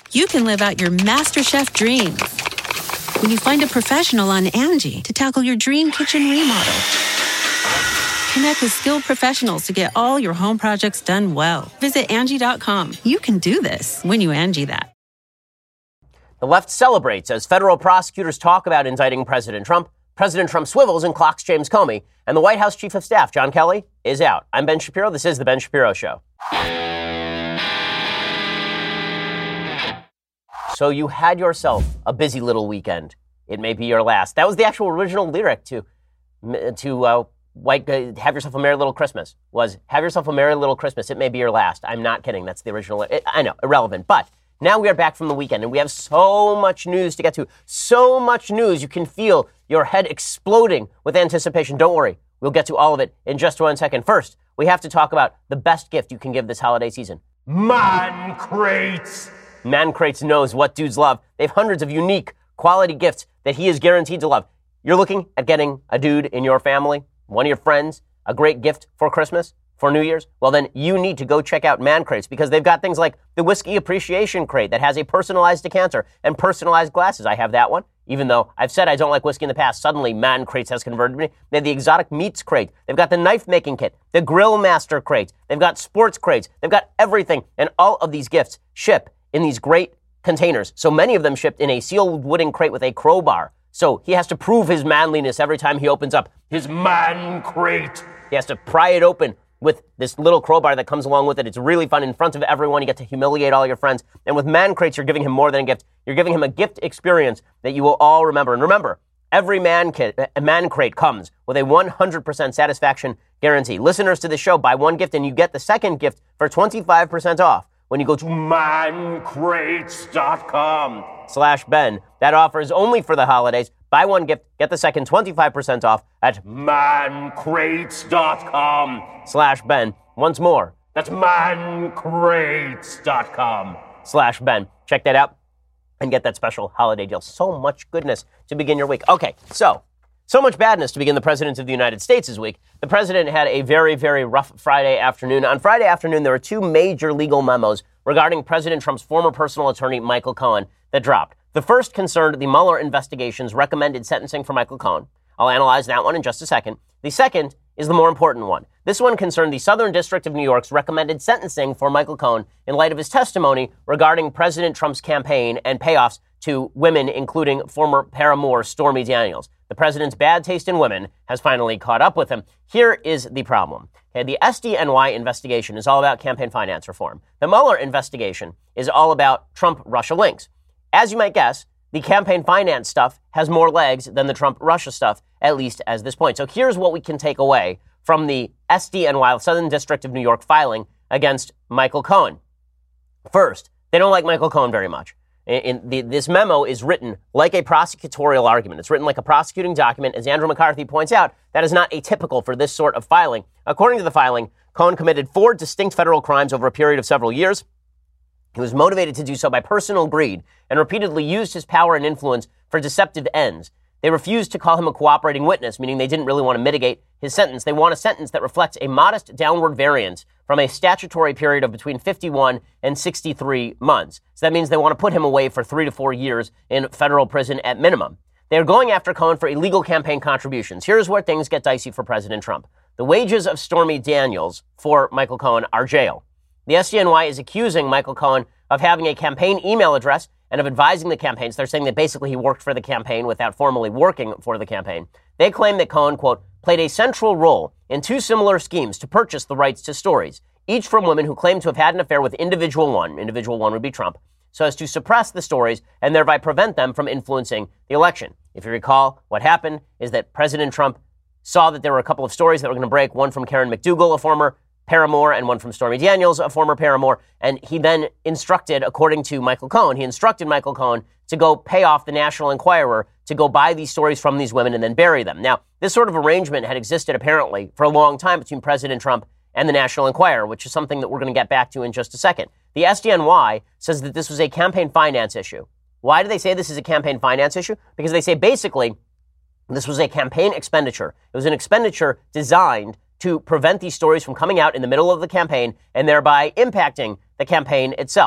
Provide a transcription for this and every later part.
you can live out your MasterChef dreams when you find a professional on Angie to tackle your dream kitchen remodel. Connect with skilled professionals to get all your home projects done well. Visit Angie.com. You can do this when you Angie that. The left celebrates as federal prosecutors talk about indicting President Trump. President Trump swivels and clocks James Comey. And the White House Chief of Staff, John Kelly, is out. I'm Ben Shapiro. This is The Ben Shapiro Show. So you had yourself a busy little weekend. It may be your last. That was the actual original lyric to Have Yourself a Merry Little Christmas. Was Have Yourself a Merry Little Christmas. It may be your last. I'm not kidding. That's the original. I know, irrelevant. But now we are back from the weekend, and we have so much news to get to. So much news. You can feel your head exploding with anticipation. Don't worry. We'll get to all of it in just 1 second. First, we have to talk about the best gift you can give this holiday season. Man Crates. Man Crates knows what dudes love. They have hundreds of unique quality gifts that he is guaranteed to love. You're looking at getting a dude in your family, one of your friends, a great gift for Christmas, for New Year's? Well, then you need to go check out Man Crates because they've got things like the Whiskey Appreciation Crate that has a personalized decanter and personalized glasses. I have that one. Even though I've said I don't like whiskey in the past, suddenly Man Crates has converted me. They have the Exotic Meats Crate. They've got the Knife Making Kit, the Grill Master Crate. They've got Sports Crates. They've got everything. And all of these gifts ship in these great containers. So many of them shipped in a sealed wooden crate with a crowbar. So he has to prove his manliness every time he opens up his Man Crate. He has to pry it open with this little crowbar that comes along with it. It's really fun. In front of everyone, you get to humiliate all your friends. And with Man Crates, you're giving him more than a gift. You're giving him a gift experience that you will all remember. And remember, every Man Crate comes with a 100% satisfaction guarantee. Listeners to the show buy one gift and you get the second gift for 25% off when you go to mancrates.com/Ben. That offer is only for the holidays. Buy one gift, get the second 25% off at mancrates.com/Ben. Once more, that's mancrates.com/Ben. Check that out and get that special holiday deal. So much goodness to begin your week. Okay, so much badness to begin the President of the United States' week. The President had a very, very rough Friday afternoon. On Friday afternoon, there were two major legal memos regarding President Trump's former personal attorney, Michael Cohen, that dropped. The first concerned the Mueller investigation's recommended sentencing for Michael Cohen. I'll analyze that one in just a second. The second is the more important one. This one concerned the Southern District of New York's recommended sentencing for Michael Cohen in light of his testimony regarding President Trump's campaign and payoffs to women, including former paramour Stormy Daniels. The president's bad taste in women has finally caught up with him. Here is the problem. Okay, the SDNY investigation is all about campaign finance reform. The Mueller investigation is all about Trump-Russia links. As you might guess, the campaign finance stuff has more legs than the Trump-Russia stuff, at least as this point. So here's what we can take away from the SDNY, Southern District of New York, filing against Michael Cohen. First, they don't like Michael Cohen very much. This memo is written like a prosecutorial argument. It's written like a prosecuting document. As Andrew McCarthy points out, that is not atypical for this sort of filing. According to the filing, Cohen committed 4 distinct federal crimes over a period of several years. He was motivated to do so by personal greed and repeatedly used his power and influence for deceptive ends. They refused to call him a cooperating witness, meaning they didn't really want to mitigate his sentence. They want a sentence that reflects a modest downward variance from a statutory period of between 51 and 63 months. So that means they want to put him away for 3 to 4 years in federal prison at minimum. They're going after Cohen for illegal campaign contributions. Here's where things get dicey for President Trump. The wages of Stormy Daniels for Michael Cohen are jail. The SDNY is accusing Michael Cohen of having a campaign email address and of advising the campaigns. They're saying that basically he worked for the campaign without formally working for the campaign. They claim that Cohen, quote, played a central role in 2 similar schemes to purchase the rights to stories, each from women who claimed to have had an affair with individual one would be Trump, so as to suppress the stories and thereby prevent them from influencing the election. If you recall, what happened is that President Trump saw that there were a couple of stories that were going to break, one from Karen McDougal, a former paramour, and one from Stormy Daniels, a former paramour. And he then instructed, according to Michael Cohen, to go pay off the National Enquirer to go buy these stories from these women and then bury them. Now, this sort of arrangement had existed apparently for a long time between President Trump and the National Enquirer, which is something that we're going to get back to in just a second. The SDNY says that this was a campaign finance issue. Why do they say this is a campaign finance issue? Because they say basically this was a campaign expenditure. It was an expenditure designed to prevent these stories from coming out in the middle of the campaign and thereby impacting the campaign itself.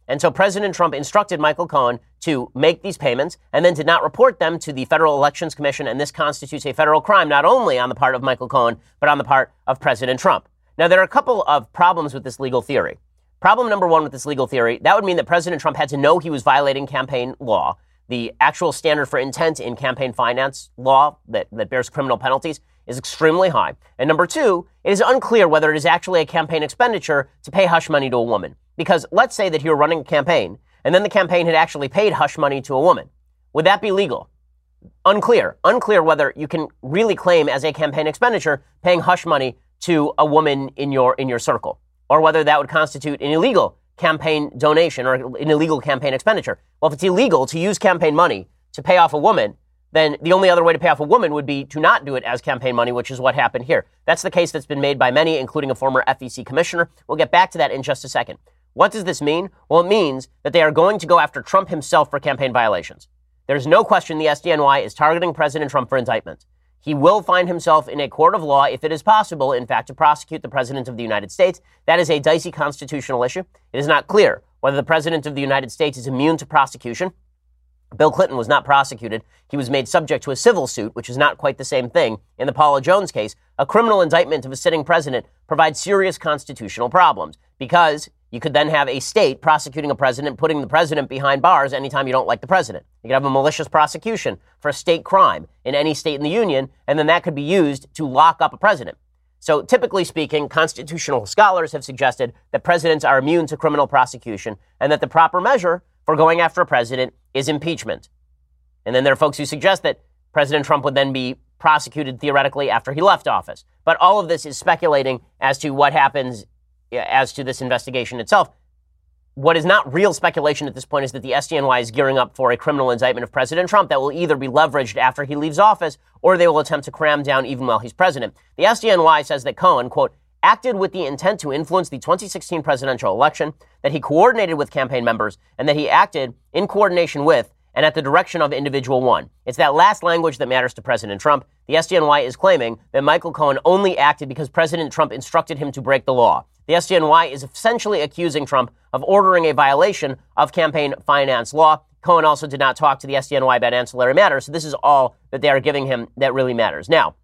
And so President Trump instructed Michael Cohen to make these payments and then did not report them to the Federal Elections Commission. And this constitutes a federal crime, not only on the part of Michael Cohen, but on the part of President Trump. Now, there are a couple of problems with this legal theory. Problem number one with this legal theory, that would mean that President Trump had to know he was violating campaign law. The actual standard for intent in campaign finance law that bears criminal penalties is extremely high. And number two, it is unclear whether it is actually a campaign expenditure to pay hush money to a woman. Because let's say that you were running a campaign, and then the campaign had actually paid hush money to a woman. Would that be legal? Unclear. Unclear whether you can really claim as a campaign expenditure paying hush money to a woman in your circle, or whether that would constitute an illegal campaign donation or an illegal campaign expenditure. Well, if it's illegal to use campaign money to pay off a woman, then the only other way to pay off a woman would be to not do it as campaign money, which is what happened here. That's the case that's been made by many, including a former FEC commissioner. We'll get back to that in just a second. What does this mean? Well, it means that they are going to go after Trump himself for campaign violations. There's no question the SDNY is targeting President Trump for indictment. He will find himself in a court of law if it is possible, in fact, to prosecute the President of the United States. That is a dicey constitutional issue. It is not clear whether the President of the United States is immune to prosecution. Bill Clinton was not prosecuted. He was made subject to a civil suit, which is not quite the same thing. In the Paula Jones case, a criminal indictment of a sitting president provides serious constitutional problems because you could then have a state prosecuting a president, putting the president behind bars anytime you don't like the president. You could have a malicious prosecution for a state crime in any state in the union, and then that could be used to lock up a president. So typically speaking, constitutional scholars have suggested that presidents are immune to criminal prosecution and that the proper measure for going after a president is impeachment. And then there are folks who suggest that President Trump would then be prosecuted theoretically after he left office. But all of this is speculating as to what happens as to this investigation itself. What is not real speculation at this point is that the SDNY is gearing up for a criminal indictment of President Trump that will either be leveraged after he leaves office or they will attempt to cram down even while he's president. The SDNY says that Cohen, quote, acted with the intent to influence the 2016 presidential election, that he coordinated with campaign members, and that he acted in coordination with and at the direction of individual one. It's that last language that matters to President Trump. The SDNY is claiming that Michael Cohen only acted because President Trump instructed him to break the law. The SDNY is essentially accusing Trump of ordering a violation of campaign finance law. Cohen also did not talk to the SDNY about ancillary matters, so this is all that they are giving him that really matters. Now,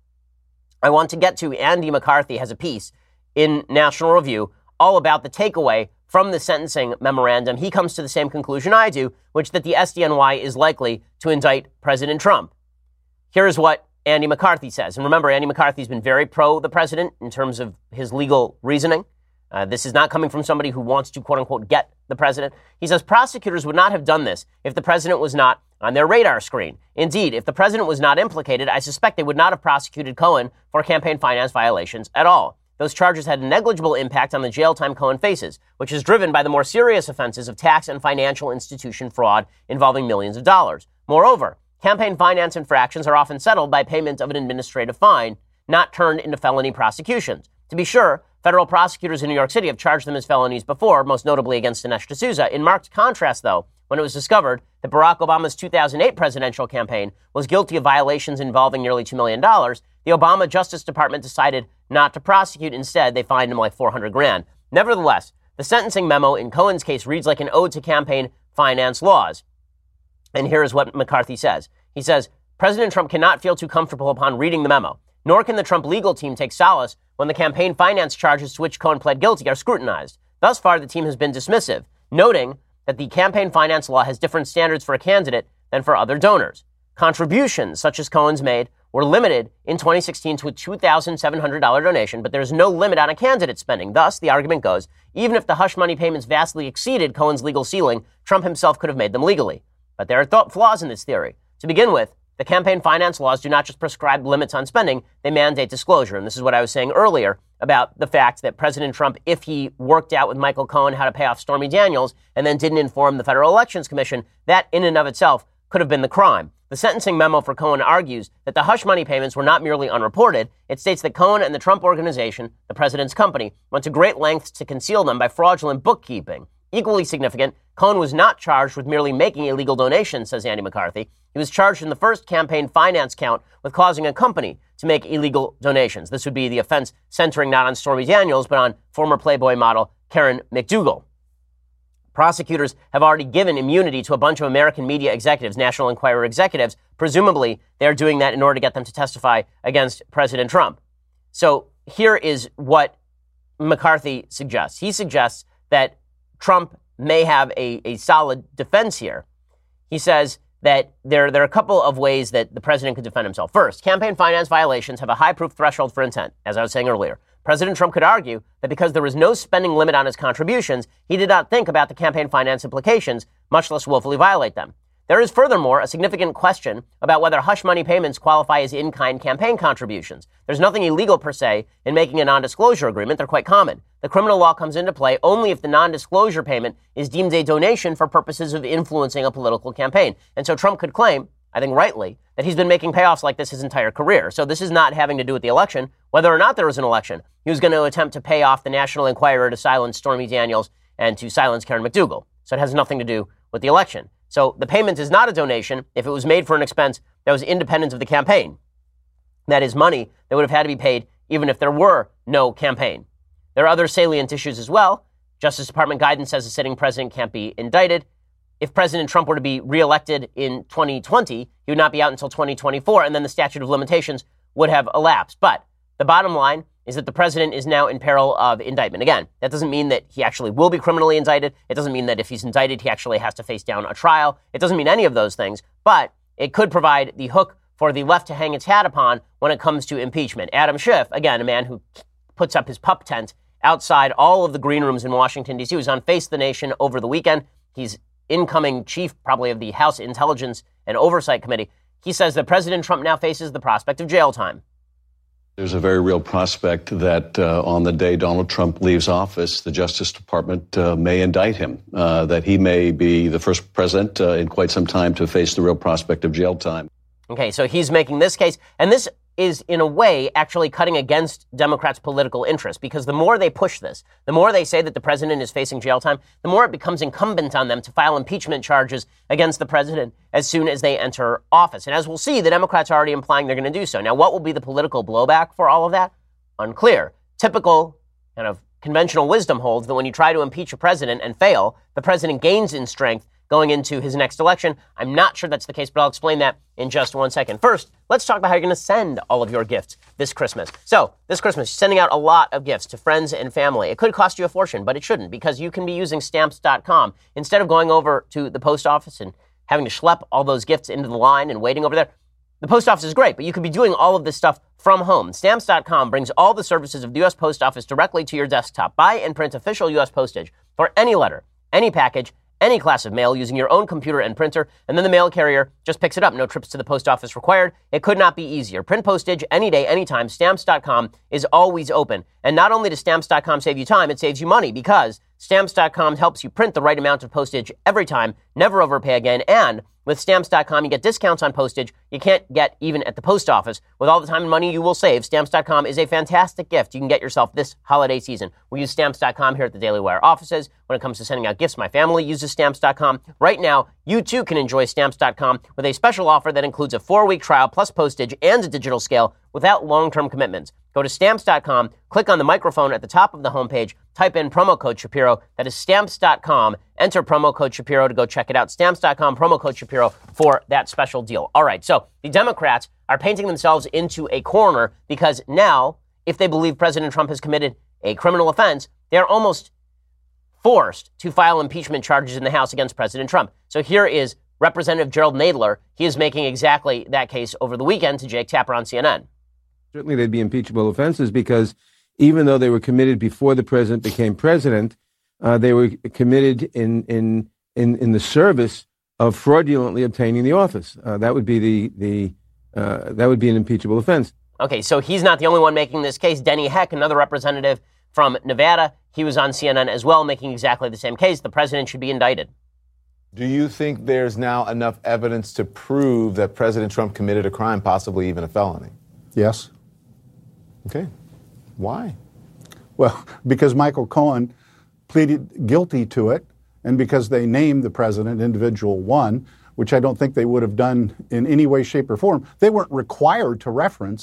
I want to get to Andy McCarthy has a piece in National Review all about the takeaway from the sentencing memorandum. He comes to the same conclusion I do, which that the SDNY is likely to indict President Trump. Here's what Andy McCarthy says. And remember, Andy McCarthy's been very pro the president in terms of his legal reasoning. This is not coming from somebody who wants to, quote unquote, get the president. He says prosecutors would not have done this if the president was not on their radar screen. Indeed, if the president was not implicated, I suspect they would not have prosecuted Cohen for campaign finance violations at all. Those charges had a negligible impact on the jail time Cohen faces, which is driven by the more serious offenses of tax and financial institution fraud involving millions of dollars. Moreover, campaign finance infractions are often settled by payment of an administrative fine, not turned into felony prosecutions. To be sure, federal prosecutors in New York City have charged them as felonies before, most notably against Dinesh D'Souza. In marked contrast, though, when it was discovered that Barack Obama's 2008 presidential campaign was guilty of violations involving nearly $2 million, the Obama Justice Department decided not to prosecute. Instead, they fined him like $400,000. Nevertheless, the sentencing memo in Cohen's case reads like an ode to campaign finance laws. And here is what McCarthy says. He says, President Trump cannot feel too comfortable upon reading the memo, nor can the Trump legal team take solace when the campaign finance charges to which Cohen pled guilty are scrutinized. Thus far, the team has been dismissive, noting that the campaign finance law has different standards for a candidate than for other donors. Contributions, such as Cohen's made, were limited in 2016 to a $2,700 donation, but there's no limit on a candidate's spending. Thus, the argument goes, even if the hush money payments vastly exceeded Cohen's legal ceiling, Trump himself could have made them legally. But there are flaws in this theory. To begin with, the campaign finance laws do not just prescribe limits on spending, they mandate disclosure. And this is what I was saying earlier about the fact that President Trump, if he worked out with Michael Cohen how to pay off Stormy Daniels and then didn't inform the Federal Elections Commission, that in and of itself could have been the crime. The sentencing memo for Cohen argues that the hush money payments were not merely unreported. It states that Cohen and the Trump Organization, the president's company, went to great lengths to conceal them by fraudulent bookkeeping. Equally significant, Cohen was not charged with merely making illegal donations, says Andy McCarthy. He was charged in the first campaign finance count with causing a company to make illegal donations. This would be the offense centering not on Stormy Daniels, but on former Playboy model Karen McDougal. Prosecutors have already given immunity to a bunch of American media executives, National Enquirer executives. Presumably, they're doing that in order to get them to testify against President Trump. So here is what McCarthy suggests. He suggests that Trump may have a solid defense here. He says that there are a couple of ways that the president could defend himself. First, campaign finance violations have a high proof threshold for intent, as I was saying earlier. President Trump could argue that because there was no spending limit on his contributions, he did not think about the campaign finance implications, much less willfully violate them. There is furthermore a significant question about whether hush money payments qualify as in-kind campaign contributions. There's nothing illegal per se in making a non-disclosure agreement. They're quite common. The criminal law comes into play only if the non-disclosure payment is deemed a donation for purposes of influencing a political campaign. And so Trump could claim, I think rightly, that he's been making payoffs like this his entire career. So this is not having to do with the election. Whether or not there was an election, he was going to attempt to pay off the National Enquirer to silence Stormy Daniels and to silence Karen McDougal. So it has nothing to do with the election. So the payment is not a donation if it was made for an expense that was independent of the campaign. That is money that would have had to be paid even if there were no campaign. There are other salient issues as well. Justice Department guidance says a sitting president can't be indicted. If President Trump were to be reelected in 2020, he would not be out until 2024, and then the statute of limitations would have elapsed. But the bottom line is that the president is now in peril of indictment. Again, that doesn't mean that he actually will be criminally indicted. It doesn't mean that if he's indicted, he actually has to face down a trial. It doesn't mean any of those things, but it could provide the hook for the left to hang its hat upon when it comes to impeachment. Adam Schiff, again, a man who puts up his pup tent outside all of the green rooms in Washington, D.C., was on Face the Nation over the weekend. He's incoming chief, probably, of the House Intelligence and Oversight Committee. He says that President Trump now faces the prospect of jail time. There's a very real prospect that on the day Donald Trump leaves office, the Justice Department may indict him, that he may be the first president in quite some time to face the real prospect of jail time. Okay, so he's making this case, and this is, in a way, actually cutting against Democrats' political interest, because the more they push this, the more they say that the president is facing jail time, the more it becomes incumbent on them to file impeachment charges against the president as soon as they enter office. And as we'll see, the Democrats are already implying they're going to do so. Now, what will be the political blowback for all of that? Unclear. Typical kind of conventional wisdom holds that when you try to impeach a president and fail, the president gains in strength going into his next election. I'm not sure that's the case, but I'll explain that in just one second. First, let's talk about how you're going to send all of your gifts this Christmas. So, this Christmas, you're sending out a lot of gifts to friends and family. It could cost you a fortune, but it shouldn't, because you can be using Stamps.com. Instead of going over to the post office and having to schlep all those gifts into the line and waiting over there, the post office is great, but you could be doing all of this stuff from home. Stamps.com brings all the services of the U.S. Post Office directly to your desktop. Buy and print official U.S. postage for any letter, any package, any class of mail using your own computer and printer, and then the mail carrier just picks it up. No trips to the post office required. It could not be easier. Print postage any day, anytime. Stamps.com is always open. And not only does Stamps.com save you time, it saves you money, because Stamps.com helps you print the right amount of postage every time, never overpay again, and with Stamps.com, you get discounts on postage you can't get even at the post office. With all the time and money you will save, Stamps.com is a fantastic gift you can get yourself this holiday season. We use Stamps.com here at the Daily Wire offices. When it comes to sending out gifts, my family uses Stamps.com. Right now, you too can enjoy Stamps.com with a special offer that includes a 4-week trial plus postage and a digital scale without long-term commitments. Go to Stamps.com, click on the microphone at the top of the homepage, type in promo code Shapiro. That is Stamps.com. Enter promo code Shapiro to go check it out. Stamps.com, promo code Shapiro for that special deal. All right, so the Democrats are painting themselves into a corner because now, if they believe President Trump has committed a criminal offense, they're almost forced to file impeachment charges in the House against President Trump. So here is Representative Gerald Nadler. He is making exactly that case over the weekend to Jake Tapper on CNN. Certainly they'd be impeachable offenses because even though they were committed before the president became president, they were committed in the service of fraudulently obtaining the office. That would be that would be an impeachable offense. Okay, so he's not the only one making this case. Denny Heck, another representative from Nevada, he was on CNN as well, making exactly the same case. The president should be indicted. Do you think there's now enough evidence to prove that President Trump committed a crime, possibly even a felony? Yes. Okay. Why? Well, because Michael Cohen pleaded guilty to it, and because they named the president individual one, which I don't think they would have done in any way, shape, or form. They weren't required to reference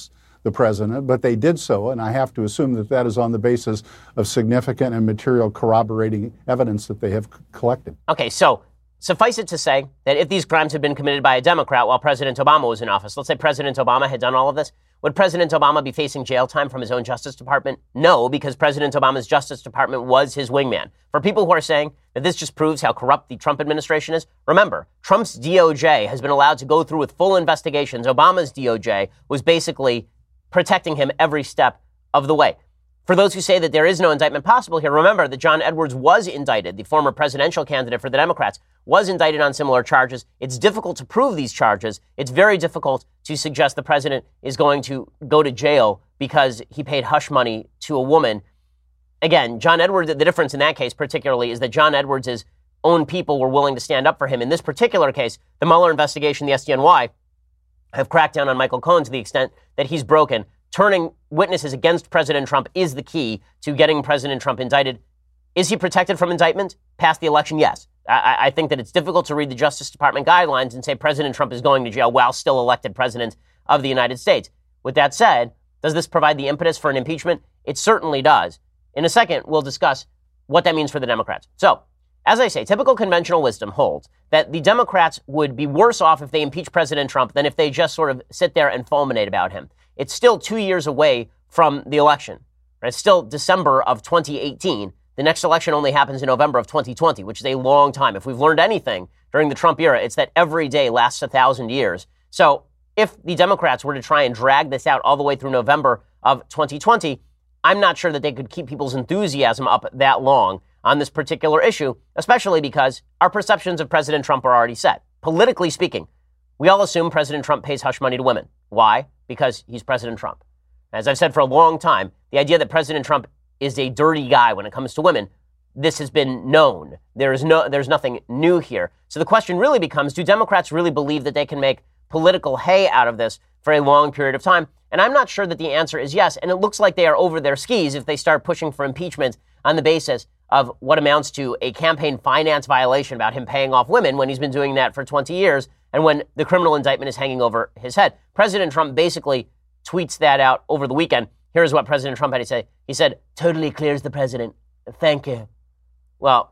the president, but they did so, and I have to assume that that is on the basis of significant and material corroborating evidence that they have collected. Okay, so suffice it to say that if these crimes had been committed by a Democrat while President Obama was in office, let's say President Obama had done all of this, would President Obama be facing jail time from his own Justice Department? No, because President Obama's Justice Department was his wingman. For people who are saying that this just proves how corrupt the Trump administration is, remember, Trump's DOJ has been allowed to go through with full investigations. Obama's DOJ was basically protecting him every step of the way. For those who say that there is no indictment possible here, remember that John Edwards was indicted. The former presidential candidate for the Democrats was indicted on similar charges. It's difficult to prove these charges. It's very difficult to suggest the president is going to go to jail because he paid hush money to a woman. Again, John Edwards, the difference in that case particularly is that John Edwards' own people were willing to stand up for him. In this particular case, the Mueller investigation, the SDNY, have cracked down on Michael Cohen to the extent that he's broken. Turning witnesses against President Trump is the key to getting President Trump indicted. Is he protected from indictment past the election? Yes. I think that it's difficult to read the Justice Department guidelines and say President Trump is going to jail while still elected president of the United States. With that said, does this provide the impetus for an impeachment? It certainly does. In a second, we'll discuss what that means for the Democrats. So, as I say, typical conventional wisdom holds that the Democrats would be worse off if they impeach President Trump than if they just sort of sit there and fulminate about him. It's still 2 years away from the election. It's still December of 2018. The next election only happens in November of 2020, which is a long time. If we've learned anything during the Trump era, it's that every day lasts 1,000 years. So if the Democrats were to try and drag this out all the way through November of 2020, I'm not sure that they could keep people's enthusiasm up that long on this particular issue, especially because our perceptions of President Trump are already set. Politically speaking, we all assume President Trump pays hush money to women. Why? Because he's President Trump. As I've said for a long time, the idea that President Trump is a dirty guy when it comes to women, this has been known. There's nothing new here. So the question really becomes, do Democrats really believe that they can make political hay out of this for a long period of time? And I'm not sure that the answer is yes. And it looks like they are over their skis if they start pushing for impeachment on the basis of what amounts to a campaign finance violation about him paying off women when he's been doing that for 20 years and when the criminal indictment is hanging over his head. President Trump basically tweets that out over the weekend. Here's what President Trump had to say. He said, "Totally clears the president. Thank you." Well,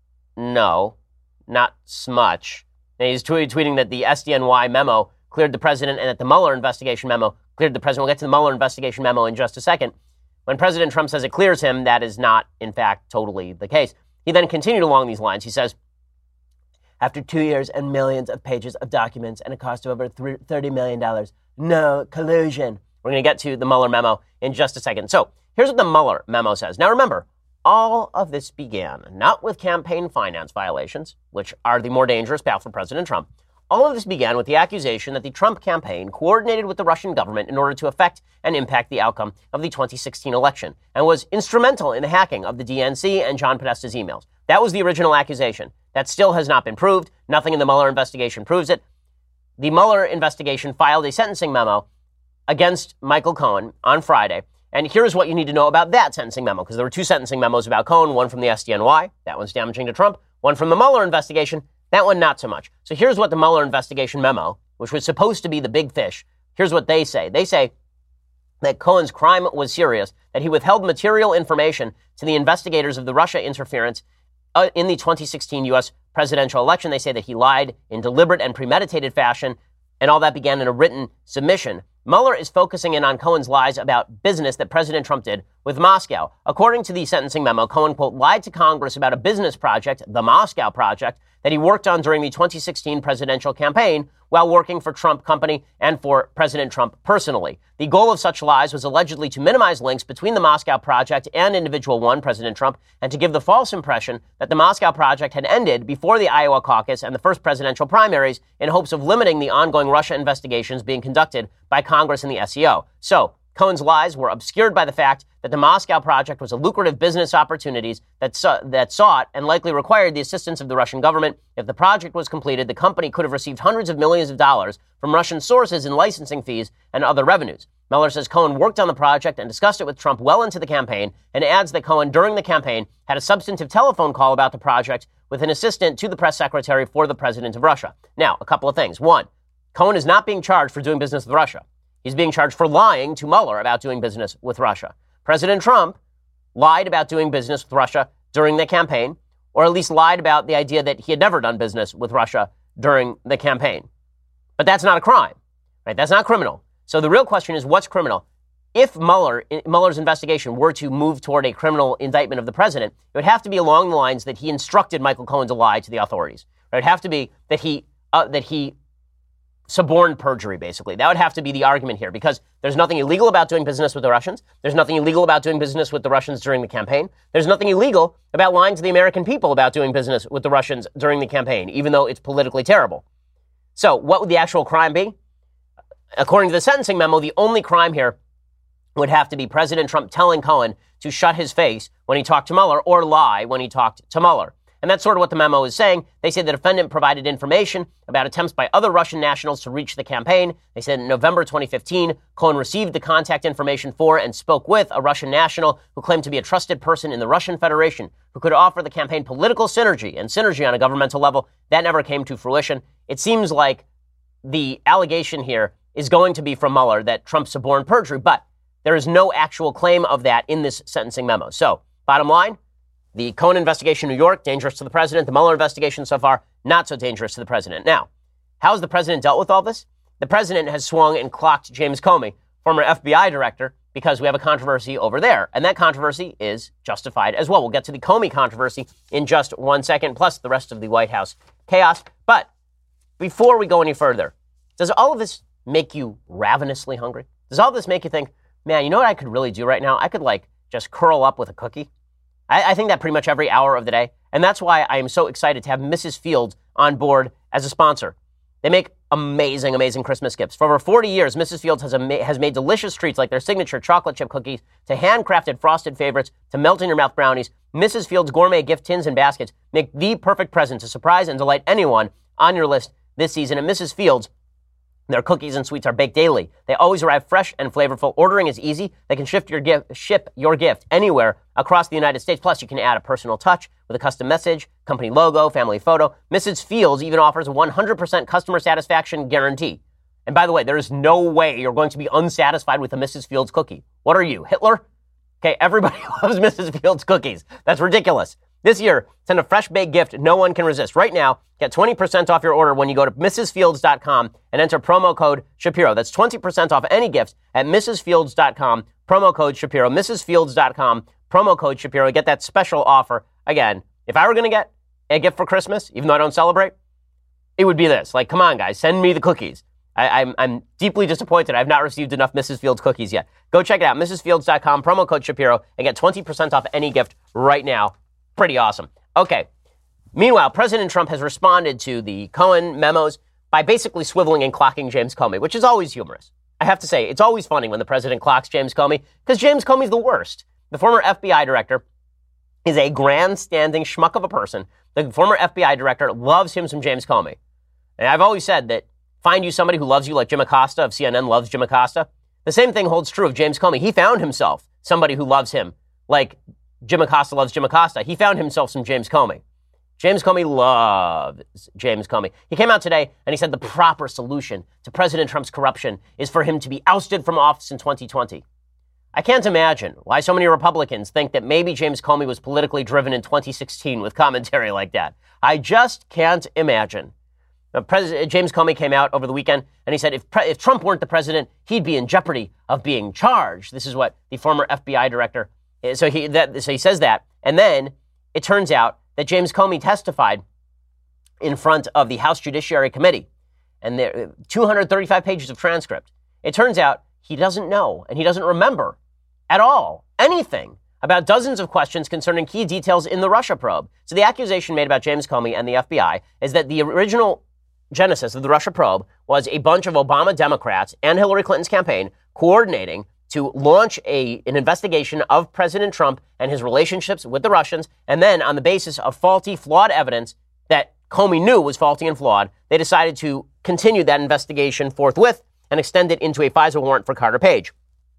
no, not much. And he's tweeting that the SDNY memo cleared the president and that the Mueller investigation memo cleared the president. We'll get to the Mueller investigation memo in just a second. When President Trump says it clears him, that is not, in fact, totally the case. He then continued along these lines. He says, "After 2 years and millions of pages of documents and a cost of over $30 million, no collusion." We're going to get to the Mueller memo in just a second. So here's what the Mueller memo says. Now remember, all of this began not with campaign finance violations, which are the more dangerous path for President Trump. All of this began with the accusation that the Trump campaign coordinated with the Russian government in order to affect and impact the outcome of the 2016 election and was instrumental in the hacking of the DNC and John Podesta's emails. That was the original accusation. That still has not been proved. Nothing in the Mueller investigation proves it. The Mueller investigation filed a sentencing memo against Michael Cohen on Friday. And here's what you need to know about that sentencing memo, because there were two sentencing memos about Cohen, one from the SDNY, that one's damaging to Trump, one from the Mueller investigation, that one not so much. So here's what the Mueller investigation memo, which was supposed to be the big fish, here's what they say. They say that Cohen's crime was serious, that he withheld material information to the investigators of the Russia interference in the 2016 U.S. presidential election. They say that he lied in deliberate and premeditated fashion, and all that began in a written submission. Mueller is focusing in on Cohen's lies about business that President Trump did with Moscow. According to the sentencing memo, Cohen, quote, lied to Congress about a business project, the Moscow Project, that he worked on during the 2016 presidential campaign while working for Trump Company and for President Trump personally. The goal of such lies was allegedly to minimize links between the Moscow Project and individual one, President Trump, and to give the false impression that the Moscow Project had ended before the Iowa caucus and the first presidential primaries in hopes of limiting the ongoing Russia investigations being conducted by Congress and the SEO. So, Cohen's lies were obscured by the fact that the Moscow Project was a lucrative business opportunities that sought and likely required the assistance of the Russian government. If the project was completed, the company could have received hundreds of millions of dollars from Russian sources in licensing fees and other revenues. Mueller says Cohen worked on the project and discussed it with Trump well into the campaign, and adds that Cohen, during the campaign, had a substantive telephone call about the project with an assistant to the press secretary for the president of Russia. Now, a couple of things. One, Cohen is not being charged for doing business with Russia. He's being charged for lying to Mueller about doing business with Russia. President Trump lied about doing business with Russia during the campaign, or at least lied about the idea that he had never done business with Russia during the campaign. But that's not a crime, right? That's not criminal. So the real question is, what's criminal? If Mueller's investigation were to move toward a criminal indictment of the president, it would have to be along the lines that he instructed Michael Cohen to lie to the authorities. Right? It would have to be that he suborned perjury, basically. That would have to be the argument here, because there's nothing illegal about doing business with the Russians. There's nothing illegal about doing business with the Russians during the campaign. There's nothing illegal about lying to the American people about doing business with the Russians during the campaign, even though it's politically terrible. So what would the actual crime be? According to the sentencing memo, the only crime here would have to be President Trump telling Cohen to shut his face when he talked to Mueller, or lie when he talked to Mueller. And that's sort of what the memo is saying. They say the defendant provided information about attempts by other Russian nationals to reach the campaign. They said in November 2015, Cohen received the contact information for and spoke with a Russian national who claimed to be a trusted person in the Russian Federation who could offer the campaign political synergy and synergy on a governmental level. That never came to fruition. It seems like the allegation here is going to be from Mueller that Trump suborned perjury, but there is no actual claim of that in this sentencing memo. So, bottom line, the Cohen investigation in New York, dangerous to the president. The Mueller investigation so far, not so dangerous to the president. Now, how has the president dealt with all this? The president has swung and clocked James Comey, former FBI director, because we have a controversy over there. And that controversy is justified as well. We'll get to the Comey controversy in just 1 second, plus the rest of the White House chaos. But before we go any further, does all of this make you ravenously hungry? Does all this make you think, man, you know what I could really do right now? I could just curl up with a cookie. I think that pretty much every hour of the day. And that's why I am so excited to have Mrs. Fields on board as a sponsor. They make amazing, amazing Christmas gifts. For over 40 years, Mrs. Fields has made delicious treats like their signature chocolate chip cookies, to handcrafted frosted favorites, to melt-in-your-mouth brownies. Mrs. Fields gourmet gift tins and baskets make the perfect present to surprise and delight anyone on your list this season. And Mrs. Fields, their cookies and sweets are baked daily. They always arrive fresh and flavorful. Ordering is easy. They can ship your gift anywhere across the United States. Plus, you can add a personal touch with a custom message, company logo, family photo. Mrs. Fields even offers a 100% customer satisfaction guarantee. And by the way, there is no way you're going to be unsatisfied with a Mrs. Fields cookie. What are you, Hitler? Okay, everybody loves Mrs. Fields cookies. That's ridiculous. This year, send a fresh baked gift no one can resist. Right now, get 20% off your order when you go to mrsfields.com and enter promo code Shapiro. That's 20% off any gifts at mrsfields.com, promo code Shapiro. mrsfields.com, promo code Shapiro. Get that special offer. Again, if I were going to get a gift for Christmas, even though I don't celebrate, it would be this. Come on, guys, send me the cookies. I'm deeply disappointed. I've not received enough Mrs. Fields cookies yet. Go check it out, mrsfields.com, promo code Shapiro, and get 20% off any gift right now. Pretty awesome. Okay. Meanwhile, President Trump has responded to the Cohen memos by basically swiveling and clocking James Comey, which is always humorous. I have to say, it's always funny when the president clocks James Comey, because James Comey's the worst. The former FBI director is a grandstanding schmuck of a person. The former FBI director loves him some James Comey. And I've always said that find you somebody who loves you like Jim Acosta of CNN loves Jim Acosta. The same thing holds true of James Comey. He found himself somebody who loves him like Jim Acosta loves Jim Acosta. He found himself some James Comey. James Comey loves James Comey. He came out today and he said the proper solution to President Trump's corruption is for him to be ousted from office in 2020. I can't imagine why so many Republicans think that maybe James Comey was politically driven in 2016 with commentary like that. I just can't imagine. James Comey came out over the weekend and he said if Trump weren't the president, he'd be in jeopardy of being charged. This is what the former FBI director. So he says that, and then it turns out that James Comey testified in front of the House Judiciary Committee, and there 235 pages of transcript. It turns out he doesn't know and he doesn't remember at all anything about dozens of questions concerning key details in the Russia probe. So the accusation made about James Comey and the FBI is that the original genesis of the Russia probe was a bunch of Obama Democrats and Hillary Clinton's campaign coordinating to launch an investigation of President Trump and his relationships with the Russians, and then on the basis of faulty, flawed evidence that Comey knew was faulty and flawed, they decided to continue that investigation forthwith and extend it into a FISA warrant for Carter Page.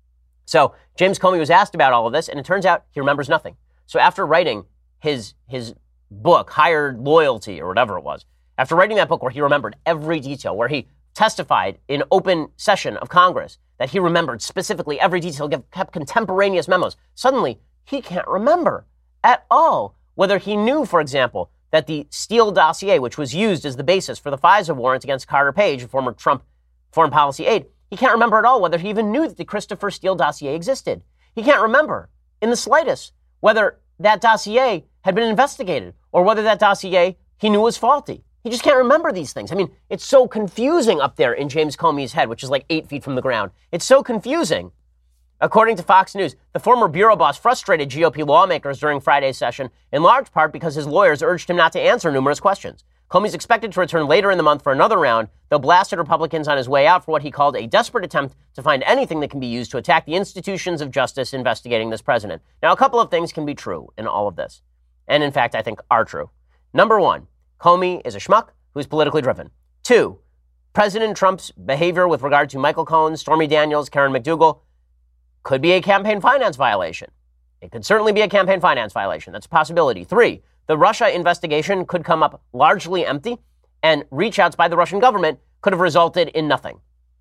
So James Comey was asked about all of this, and it turns out he remembers nothing. So after writing his book, Hired Loyalty, or whatever it was, after writing that book where he remembered every detail, where he testified in open session of Congress that he remembered specifically every detail, kept contemporaneous memos. Suddenly, he can't remember at all whether he knew, for example, that the Steele dossier, which was used as the basis for the FISA warrant against Carter Page, a former Trump foreign policy aide, he can't remember at all whether he even knew that the Christopher Steele dossier existed. He can't remember in the slightest whether that dossier had been investigated or whether that dossier he knew was faulty. He just can't remember these things. I mean, it's so confusing up there in James Comey's head, which is like 8 feet from the ground. It's so confusing. According to Fox News, the former bureau boss frustrated GOP lawmakers during Friday's session, in large part because his lawyers urged him not to answer numerous questions. Comey's expected to return later in the month for another round, though blasted Republicans on his way out for what he called a desperate attempt to find anything that can be used to attack the institutions of justice investigating this president. Now, a couple of things can be true in all of this, and in fact, I think are true. Number one, Comey is a schmuck who's politically driven. 2, President Trump's behavior with regard to Michael Cohen, Stormy Daniels, Karen McDougal could be a campaign finance violation. It could certainly be a campaign finance violation. That's a possibility. 3, the Russia investigation could come up largely empty, and reach-outs by the Russian government could have resulted in nothing.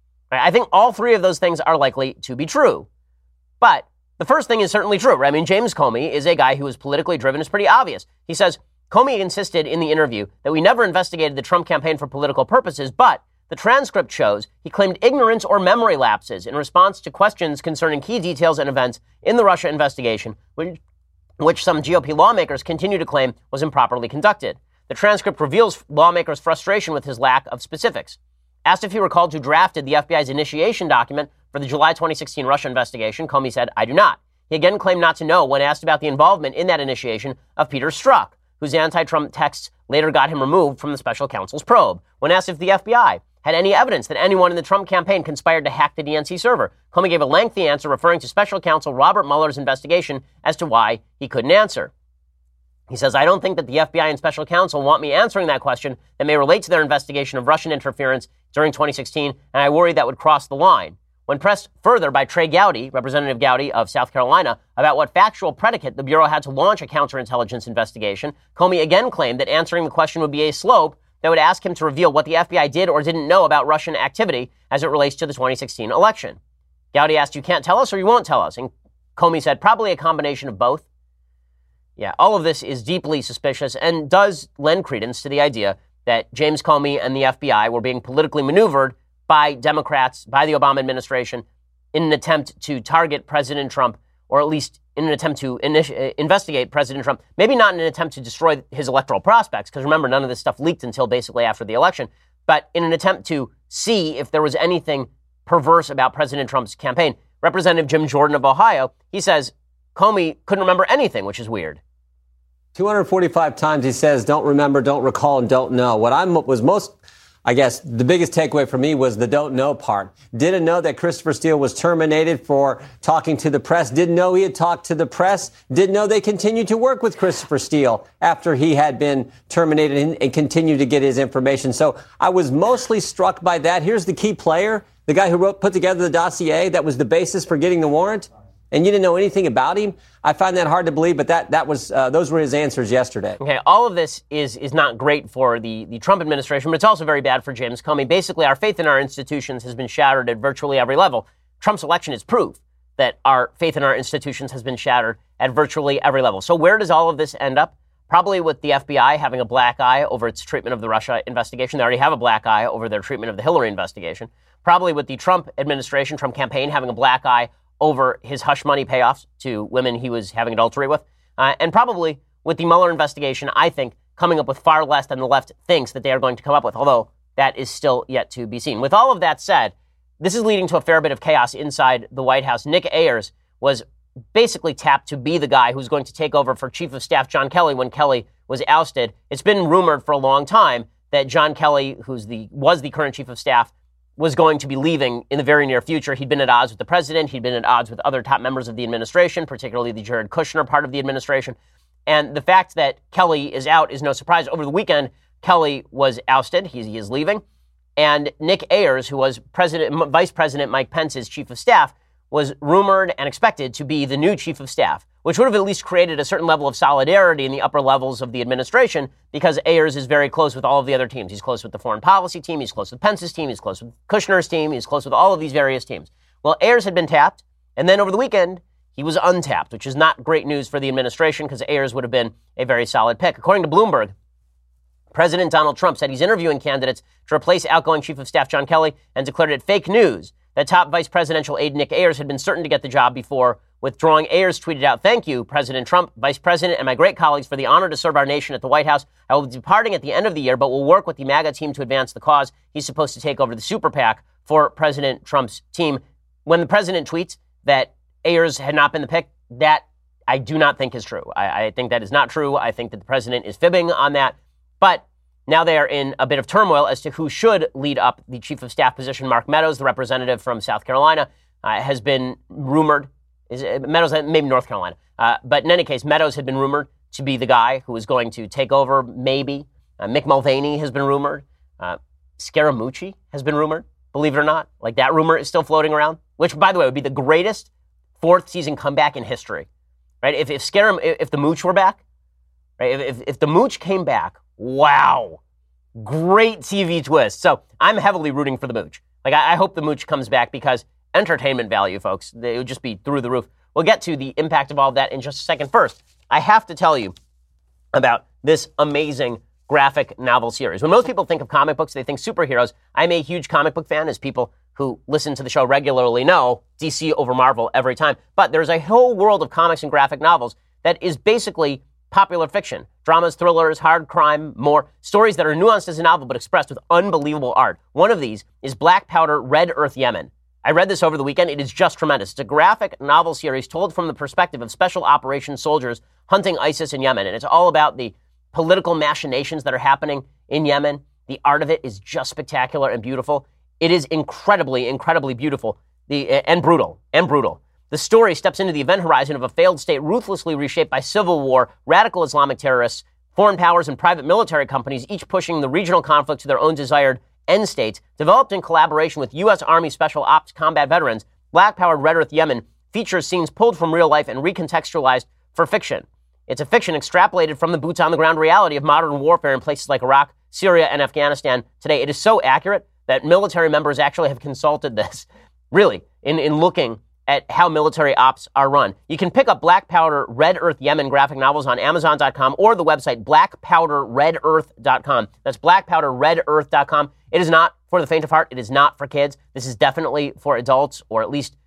I think all 3 of those things are likely to be true. But the first thing is certainly true. I mean, James Comey is a guy who is politically driven. It's pretty obvious. He says, Comey insisted in the interview that we never investigated the Trump campaign for political purposes, but the transcript shows he claimed ignorance or memory lapses in response to questions concerning key details and events in the Russia investigation, which some GOP lawmakers continue to claim was improperly conducted. The transcript reveals lawmakers' frustration with his lack of specifics. Asked if he recalled who drafted the FBI's initiation document for the July 2016 Russia investigation, Comey said, I do not. He again claimed not to know when asked about the involvement in that initiation of Peter Strzok, whose anti-Trump texts later got him removed from the special counsel's probe. When asked if the FBI had any evidence that anyone in the Trump campaign conspired to hack the DNC server, Comey gave a lengthy answer referring to special counsel Robert Mueller's investigation as to why he couldn't answer. He says, I don't think that the FBI and special counsel want me answering that question that may relate to their investigation of Russian interference during 2016, and I worry that would cross the line. When pressed further by Trey Gowdy, Representative Gowdy of South Carolina, about what factual predicate the Bureau had to launch a counterintelligence investigation, Comey again claimed that answering the question would be a slope that would ask him to reveal what the FBI did or didn't know about Russian activity as it relates to the 2016 election. Gowdy asked, you can't tell us or you won't tell us? And Comey said, probably a combination of both. Yeah, all of this is deeply suspicious and does lend credence to the idea that James Comey and the FBI were being politically maneuvered by Democrats, by the Obama administration, in an attempt to target President Trump, or at least in an attempt to investigate President Trump. Maybe not in an attempt to destroy his electoral prospects, because remember, none of this stuff leaked until basically after the election, but in an attempt to see if there was anything perverse about President Trump's campaign. Representative Jim Jordan of Ohio, he says Comey couldn't remember anything, which is weird. 245 times he says, don't remember, don't recall, and don't know. What was most, I guess, the biggest takeaway for me was the don't know part. Didn't know that Christopher Steele was terminated for talking to the press. Didn't know he had talked to the press. Didn't know they continued to work with Christopher Steele after he had been terminated and continued to get his information. So I was mostly struck by that. Here's the key player, the guy who put together the dossier that was the basis for getting the warrant. And you didn't know anything about him? I find that hard to believe, but that was those were his answers yesterday. Okay, all of this is not great for the Trump administration, but it's also very bad for James Comey. Basically, our faith in our institutions has been shattered at virtually every level. Trump's election is proof that our faith in our institutions has been shattered at virtually every level. So where does all of this end up? Probably with the FBI having a black eye over its treatment of the Russia investigation. They already have a black eye over their treatment of the Hillary investigation. Probably with the Trump administration, Trump campaign having a black eye over his hush money payoffs to women he was having adultery with. And probably with the Mueller investigation, I think, coming up with far less than the left thinks that they are going to come up with, although that is still yet to be seen. With all of that said, this is leading to a fair bit of chaos inside the White House. Nick Ayers was basically tapped to be the guy who's going to take over for Chief of Staff John Kelly when Kelly was ousted. It's been rumored for a long time that John Kelly, was the current Chief of Staff, was going to be leaving in the very near future. He'd been at odds with the president. He'd been at odds with other top members of the administration, particularly the Jared Kushner part of the administration. And the fact that Kelly is out is no surprise. Over the weekend, Kelly was ousted. He is leaving. And Nick Ayers, who was Vice President Mike Pence's chief of staff, was rumored and expected to be the new chief of staff, which would have at least created a certain level of solidarity in the upper levels of the administration because Ayers is very close with all of the other teams. He's close with the foreign policy team. He's close with Pence's team. He's close with Kushner's team. He's close with all of these various teams. Well, Ayers had been tapped, and then over the weekend, he was untapped, which is not great news for the administration because Ayers would have been a very solid pick. According to Bloomberg, President Donald Trump said he's interviewing candidates to replace outgoing Chief of Staff John Kelly and declared it fake news that top vice presidential aide Nick Ayers had been certain to get the job before withdrawing. Ayers tweeted out, "Thank you, President Trump, Vice President, and my great colleagues for the honor to serve our nation at the White House. I will be departing at the end of the year, but will work with the MAGA team to advance the cause." He's supposed to take over the super PAC for President Trump's team. When the president tweets that Ayers had not been the pick, that I do not think is true. I think that is not true. I think that the president is fibbing on that. But now they are in a bit of turmoil as to who should lead up the chief of staff position. Mark Meadows, the representative from South Carolina, has been rumored. Meadows, maybe North Carolina. But in any case, Meadows had been rumored to be the guy who was going to take over, maybe. Mick Mulvaney has been rumored. Scaramucci has been rumored, believe it or not. Like, that rumor is still floating around, which, by the way, would be the greatest fourth season comeback in history. Right? If the Mooch were back, right? If the Mooch came back, wow, great TV twist. So I'm heavily rooting for the Mooch. Like, I hope the Mooch comes back because entertainment value, folks, it would just be through the roof. We'll get to the impact of all of that in just a second. First, I have to tell you about this amazing graphic novel series. When most people think of comic books, they think superheroes. I'm a huge comic book fan, as people who listen to the show regularly know. DC over Marvel every time. But there's a whole world of comics and graphic novels that is basically popular fiction. Dramas, thrillers, hard crime, more. Stories that are nuanced as a novel but expressed with unbelievable art. One of these is Black Powder, Red Earth, Yemen. I read this over the weekend. It is just tremendous. It's a graphic novel series told from the perspective of special operations soldiers hunting ISIS in Yemen. And it's all about the political machinations that are happening in Yemen. The art of it is just spectacular and beautiful. It is incredibly, incredibly beautiful and brutal. The story steps into the event horizon of a failed state ruthlessly reshaped by civil war, radical Islamic terrorists, foreign powers, and private military companies, each pushing the regional conflict to their own desired end states. Developed in collaboration with U.S. Army Special Ops combat veterans, Black Powder, Red Earth, Yemen features scenes pulled from real life and recontextualized for fiction. It's a fiction extrapolated from the boots-on-the-ground reality of modern warfare in places like Iraq, Syria, and Afghanistan today. It is so accurate that military members actually have consulted this, really, in looking at how military ops are run. You can pick up Black Powder, Red Earth, Yemen graphic novels on Amazon.com or the website blackpowderredearth.com. That's blackpowderredearth.com. It is not for the faint of heart. It is not for kids. This is definitely for adults or at least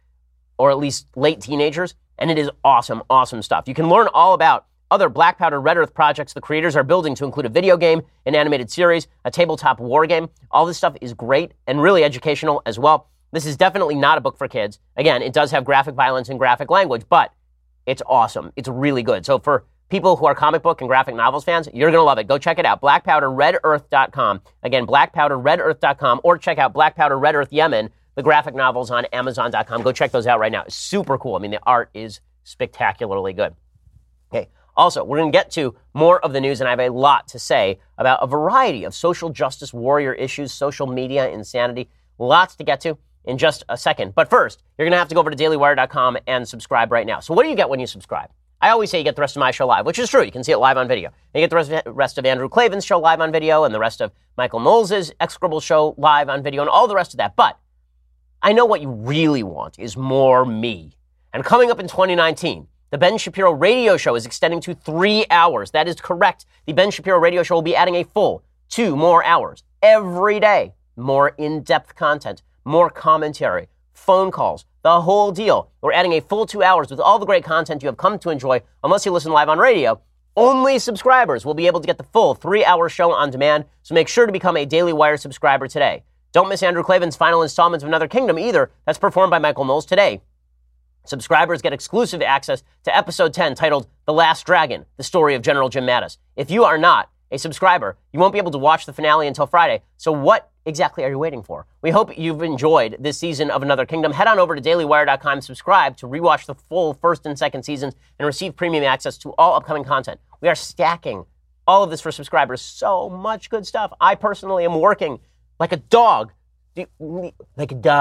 late teenagers. And it is awesome, awesome stuff. You can learn all about other Black Powder, Red Earth projects the creators are building to include a video game, an animated series, a tabletop war game. All this stuff is great and really educational as well. This is definitely not a book for kids. Again, it does have graphic violence and graphic language, but it's awesome. It's really good. So for people who are comic book and graphic novels fans, you're going to love it. Go check it out. blackpowderredearth.com. Again, blackpowderredearth.com, or check out Black Powder, Red Earth, Yemen, the graphic novels on Amazon.com. Go check those out right now. It's super cool. I mean, the art is spectacularly good. Okay. Also, we're going to get to more of the news, and I have a lot to say about a variety of social justice warrior issues, social media insanity. Lots to get to in just a second. But first, you're going to have to go over to dailywire.com and subscribe right now. So what do you get when you subscribe? I always say you get the rest of my show live, which is true. You can see it live on video. And you get the rest of Andrew Klavan's show live on video, and the rest of Michael Knowles' execrable show live on video, and all the rest of that. But I know what you really want is more me. And coming up in 2019, the Ben Shapiro radio show is extending to 3 hours. That is correct. The Ben Shapiro radio show will be adding a full 2 more hours every day. More in-depth content, more commentary, phone calls, the whole deal. We're adding a full 2 hours with all the great content you have come to enjoy. Unless you listen live on radio, only subscribers will be able to get the full 3-hour show on demand. So make sure to become a Daily Wire subscriber today. Don't miss Andrew Klavan's final installment of Another Kingdom either. That's performed by Michael Knowles today. Subscribers get exclusive access to episode 10 titled The Last Dragon, the story of General Jim Mattis. If you are not a subscriber, you won't be able to watch the finale until Friday. So what exactly are you waiting for? We hope you've enjoyed this season of Another Kingdom. Head on over to dailywire.com, subscribe to rewatch the full first and second seasons, and receive premium access to all upcoming content. We are stacking all of this for subscribers. So much good stuff. I personally am working like a dog.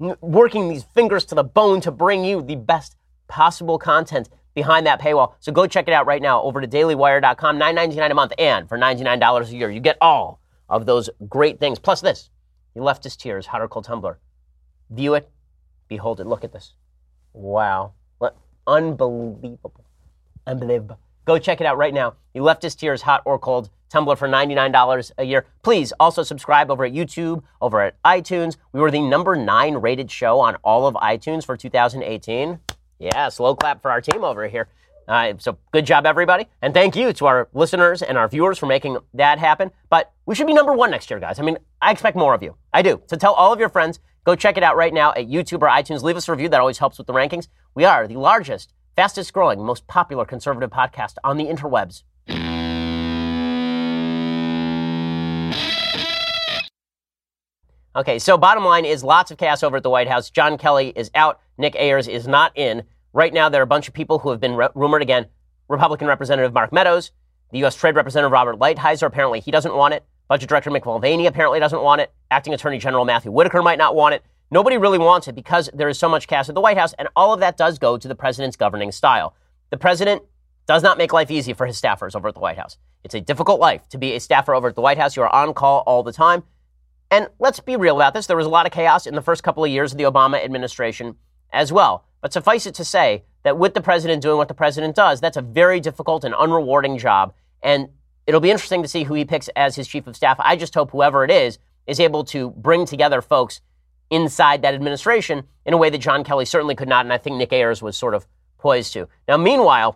working these fingers to the bone to bring you the best possible content behind that paywall. So go check it out right now over to dailywire.com, $9.99 a month. And for $99 a year, you get all of those great things. Plus this, your leftist tears, hot or cold tumbler. View it, behold it. Look at this. Wow. Unbelievable. Unbelievable. Go check it out right now. You leftist tears, hot or cold tumbler for $99 a year. Please also subscribe over at YouTube, over at iTunes. We were the number 9 rated show on all of iTunes for 2018. Yeah, slow clap for our team over here. So good job, everybody. And thank you to our listeners and our viewers for making that happen. But we should be number 1 next year, guys. I mean, I expect more of you. I do. So tell all of your friends, go check it out right now at YouTube or iTunes. Leave us a review. That always helps with the rankings. We are the largest, fastest growing, most popular conservative podcast on the interwebs. Okay, so bottom line is lots of chaos over at the White House. John Kelly is out. Nick Ayers is not in. Right now, there are a bunch of people who have been rumored again. Republican Representative Mark Meadows, the U.S. Trade Representative Robert Lighthizer, apparently he doesn't want it. Budget Director Mick Mulvaney apparently doesn't want it. Acting Attorney General Matthew Whitaker might not want it. Nobody really wants it because there is so much chaos at the White House, and all of that does go to the president's governing style. The president does not make life easy for his staffers over at the White House. It's a difficult life to be a staffer over at the White House. You are on call all the time. And let's be real about this. There was a lot of chaos in the first couple of years of the Obama administration as well. But suffice it to say that with the president doing what the president does, that's a very difficult and unrewarding job. And it'll be interesting to see who he picks as his chief of staff. I just hope whoever it is able to bring together folks inside that administration in a way that John Kelly certainly could not. And I think Nick Ayers was sort of poised to. Now, meanwhile,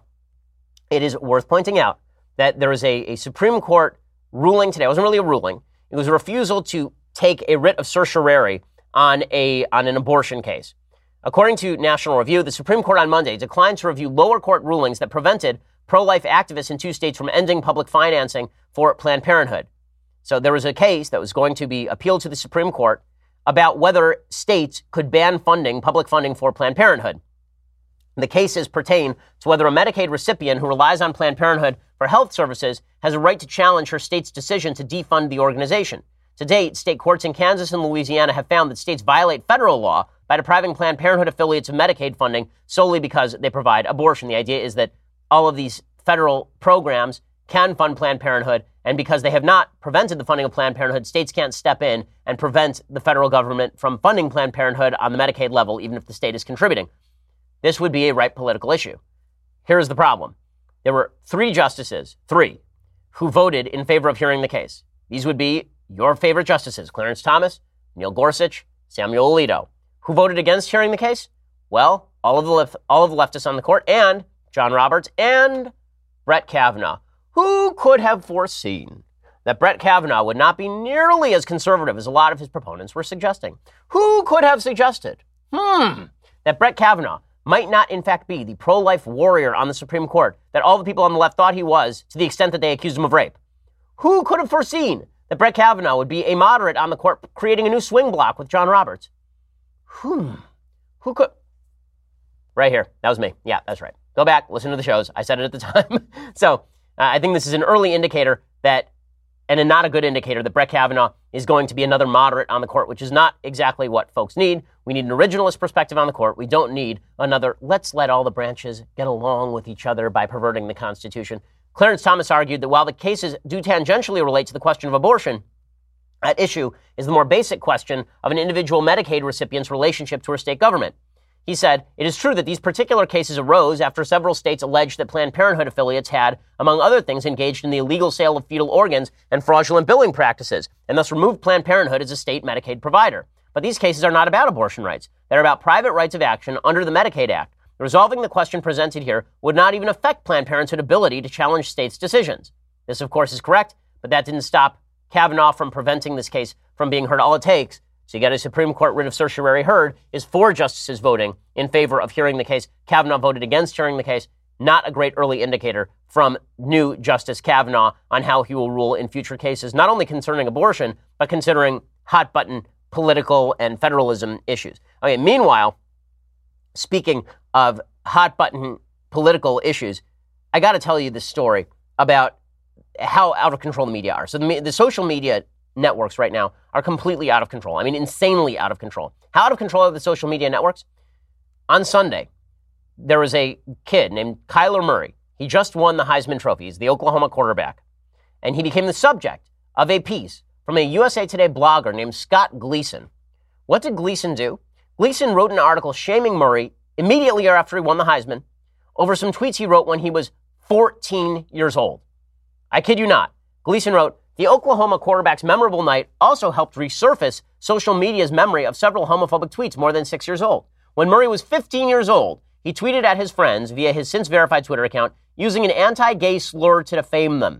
it is worth pointing out that there was a Supreme Court ruling today. It wasn't really a ruling. It was a refusal to take a writ of certiorari on an abortion case. According to National Review, the Supreme Court on Monday declined to review lower court rulings that prevented pro-life activists in 2 states from ending public financing for Planned Parenthood. So there was a case that was going to be appealed to the Supreme Court about whether states could ban public funding for Planned Parenthood. The cases pertain to whether a Medicaid recipient who relies on Planned Parenthood for health services has a right to challenge her state's decision to defund the organization. To date, state courts in Kansas and Louisiana have found that states violate federal law by depriving Planned Parenthood affiliates of Medicaid funding solely because they provide abortion. The idea is that all of these federal programs can fund Planned Parenthood, and because they have not prevented the funding of Planned Parenthood, states can't step in and prevent the federal government from funding Planned Parenthood on the Medicaid level, even if the state is contributing. This would be a ripe political issue. Here's the problem. There were 3 justices, who voted in favor of hearing the case. These would be your favorite justices, Clarence Thomas, Neil Gorsuch, Samuel Alito. Who voted against hearing the case? Well, all of the leftists on the court, and John Roberts and Brett Kavanaugh. Who could have foreseen that Brett Kavanaugh would not be nearly as conservative as a lot of his proponents were suggesting? Who could have suggested that Brett Kavanaugh might not in fact be the pro-life warrior on the Supreme Court that all the people on the left thought he was, to the extent that they accused him of rape? Who could have foreseen that Brett Kavanaugh would be a moderate on the court, creating a new swing block with John Roberts? Who could? Right here. That was me. Yeah, that's right. Go back, listen to the shows. I said it at the time. So I think this is an early indicator that, and not a good indicator, that Brett Kavanaugh is going to be another moderate on the court, which is not exactly what folks need. We need an originalist perspective on the court. We don't need another, let's let all the branches get along with each other by perverting the Constitution. Clarence Thomas argued that while the cases do tangentially relate to the question of abortion, at issue is the more basic question of an individual Medicaid recipient's relationship to her state government. He said, it is true that these particular cases arose after several states alleged that Planned Parenthood affiliates had, among other things, engaged in the illegal sale of fetal organs and fraudulent billing practices, and thus removed Planned Parenthood as a state Medicaid provider. But these cases are not about abortion rights. They're about private rights of action under the Medicaid Act. Resolving the question presented here would not even affect Planned Parenthood's ability to challenge states' decisions. This, of course, is correct, but that didn't stop Kavanaugh from preventing this case from being heard. All it takes to get a Supreme Court writ of certiorari heard is 4 justices voting in favor of hearing the case. Kavanaugh voted against hearing the case. Not a great early indicator from new Justice Kavanaugh on how he will rule in future cases, not only concerning abortion, but considering hot-button political and federalism issues. Okay, meanwhile, speaking of hot-button political issues, I got to tell you this story about how out of control the media are. So the social media networks right now are completely out of control. I mean, insanely out of control. How out of control are the social media networks? On Sunday, there was a kid named Kyler Murray. He just won the Heisman Trophy. He's the Oklahoma quarterback. And he became the subject of a piece from a USA Today blogger named Scott Gleason. What did Gleason do? Gleason wrote an article shaming Murray immediately after he won the Heisman over some tweets he wrote when he was 14 years old. I kid you not. Gleason wrote, the Oklahoma quarterback's memorable night also helped resurface social media's memory of several homophobic tweets more than 6 years old. When Murray was 15 years old, he tweeted at his friends via his since verified Twitter account using an anti-gay slur to defame them.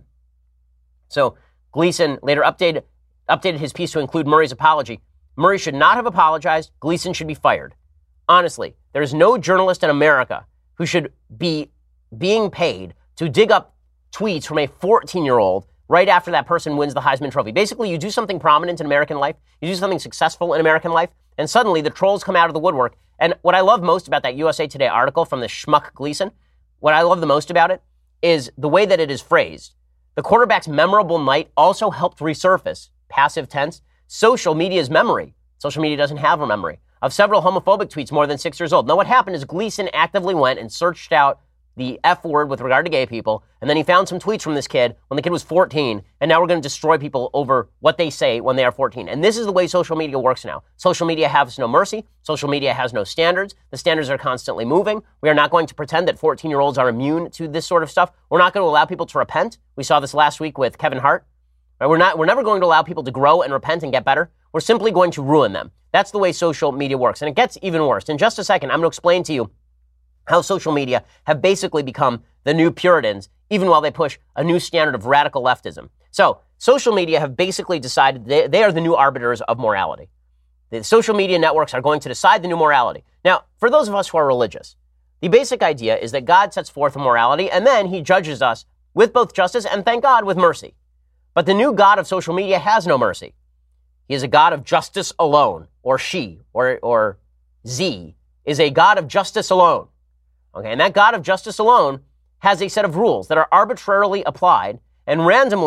So Gleason later updated his piece to include Murray's apology. Murray should not have apologized. Gleason should be fired. Honestly, there is no journalist in America who should be being paid to dig up tweets from a 14-year-old right after that person wins the Heisman Trophy. Basically, you do something prominent in American life, you do something successful in American life, and suddenly the trolls come out of the woodwork. And what I love most about that USA Today article from the schmuck Gleason, what I love the most about it is the way that it is phrased. The quarterback's memorable night also helped resurface, passive tense, social media's memory. Social media doesn't have a memory of several homophobic tweets more than 6 years old. Now, what happened is Gleason actively went and searched out the F word with regard to gay people, and then he found some tweets from this kid when the kid was 14, and now we're going to destroy people over what they say when they are 14. And this is the way social media works now. Social media has no mercy. Social media has no standards. The standards are constantly moving. We are not going to pretend that 14-year-olds are immune to this sort of stuff. We're not going to allow people to repent. We saw this last week with Kevin Hart. We're never going to allow people to grow and repent and get better. We're simply going to ruin them. That's the way social media works. And it gets even worse. In just a second, I'm going to explain to you how social media have basically become the new Puritans, even while they push a new standard of radical leftism. So, social media have basically decided they are the new arbiters of morality. The social media networks are going to decide the new morality. Now, for those of us who are religious, the basic idea is that God sets forth a morality, and then he judges us with both justice and, thank God, with mercy. But the new God of social media has no mercy. He is a God of justice alone, or she, or Z, is a God of justice alone. Okay, and that God of justice alone has a set of rules that are arbitrarily applied and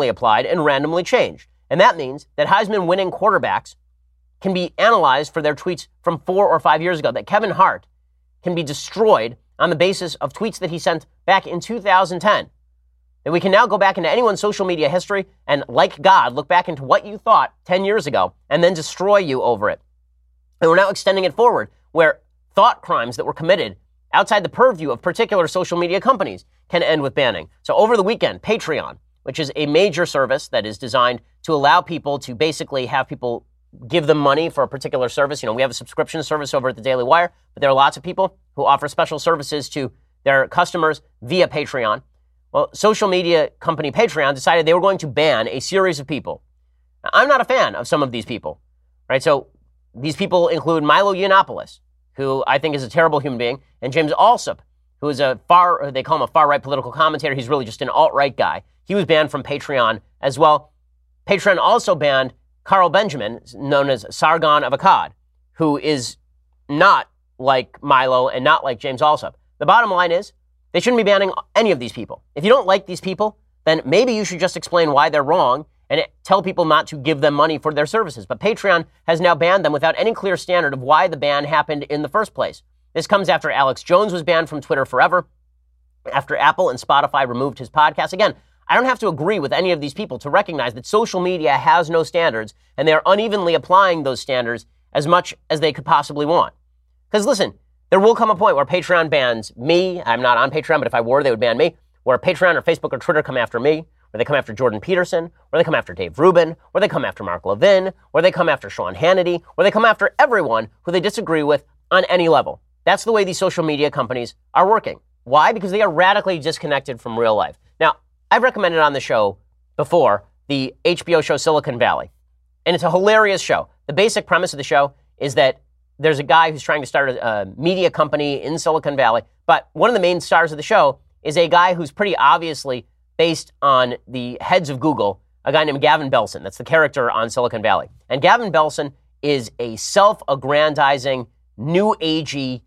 randomly changed. And that means that Heisman winning quarterbacks can be analyzed for their tweets from 4 or 5 years ago, that Kevin Hart can be destroyed on the basis of tweets that he sent back in 2010. That we can now go back into anyone's social media history and, like God, look back into what you thought 10 years ago and then destroy you over it. And we're now extending it forward, where thought crimes that were committed outside the purview of particular social media companies can end with banning. So over the weekend, Patreon, which is a major service that is designed to allow people to basically have people give them money for a particular service. You know, we have a subscription service over at the Daily Wire, but there are lots of people who offer special services to their customers via Patreon. Well, social media company Patreon decided they were going to ban a series of people. Now, I'm not a fan of some of these people, right? So these people include Milo Yiannopoulos, who I think is a terrible human being, and James Alsop, who is they call him a far-right political commentator. He's really just an alt-right guy. He was banned from Patreon as well. Patreon also banned Carl Benjamin, known as Sargon of Akkad, who is not like Milo and not like James Alsop. The bottom line is, they shouldn't be banning any of these people. If you don't like these people, then maybe you should just explain why they're wrong and tell people not to give them money for their services. But Patreon has now banned them without any clear standard of why the ban happened in the first place. This comes after Alex Jones was banned from Twitter forever, after Apple and Spotify removed his podcast. Again, I don't have to agree with any of these people to recognize that social media has no standards, and they are unevenly applying those standards as much as they could possibly want. Because listen, there will come a point where Patreon bans me. I'm not on Patreon, but if I were, they would ban me. Where Patreon or Facebook or Twitter come after me, where they come after Jordan Peterson, where they come after Dave Rubin, where they come after Mark Levin, where they come after Sean Hannity, where they come after everyone who they disagree with on any level. That's the way these social media companies are working. Why? Because they are radically disconnected from real life. Now, I've recommended on the show before the HBO show Silicon Valley, and it's a hilarious show. The basic premise of the show is that there's a guy who's trying to start a media company in Silicon Valley, but one of the main stars of the show is a guy who's pretty obviously based on the heads of Google, a guy named Gavin Belson. That's the character on Silicon Valley. And Gavin Belson is a self-aggrandizing, new agey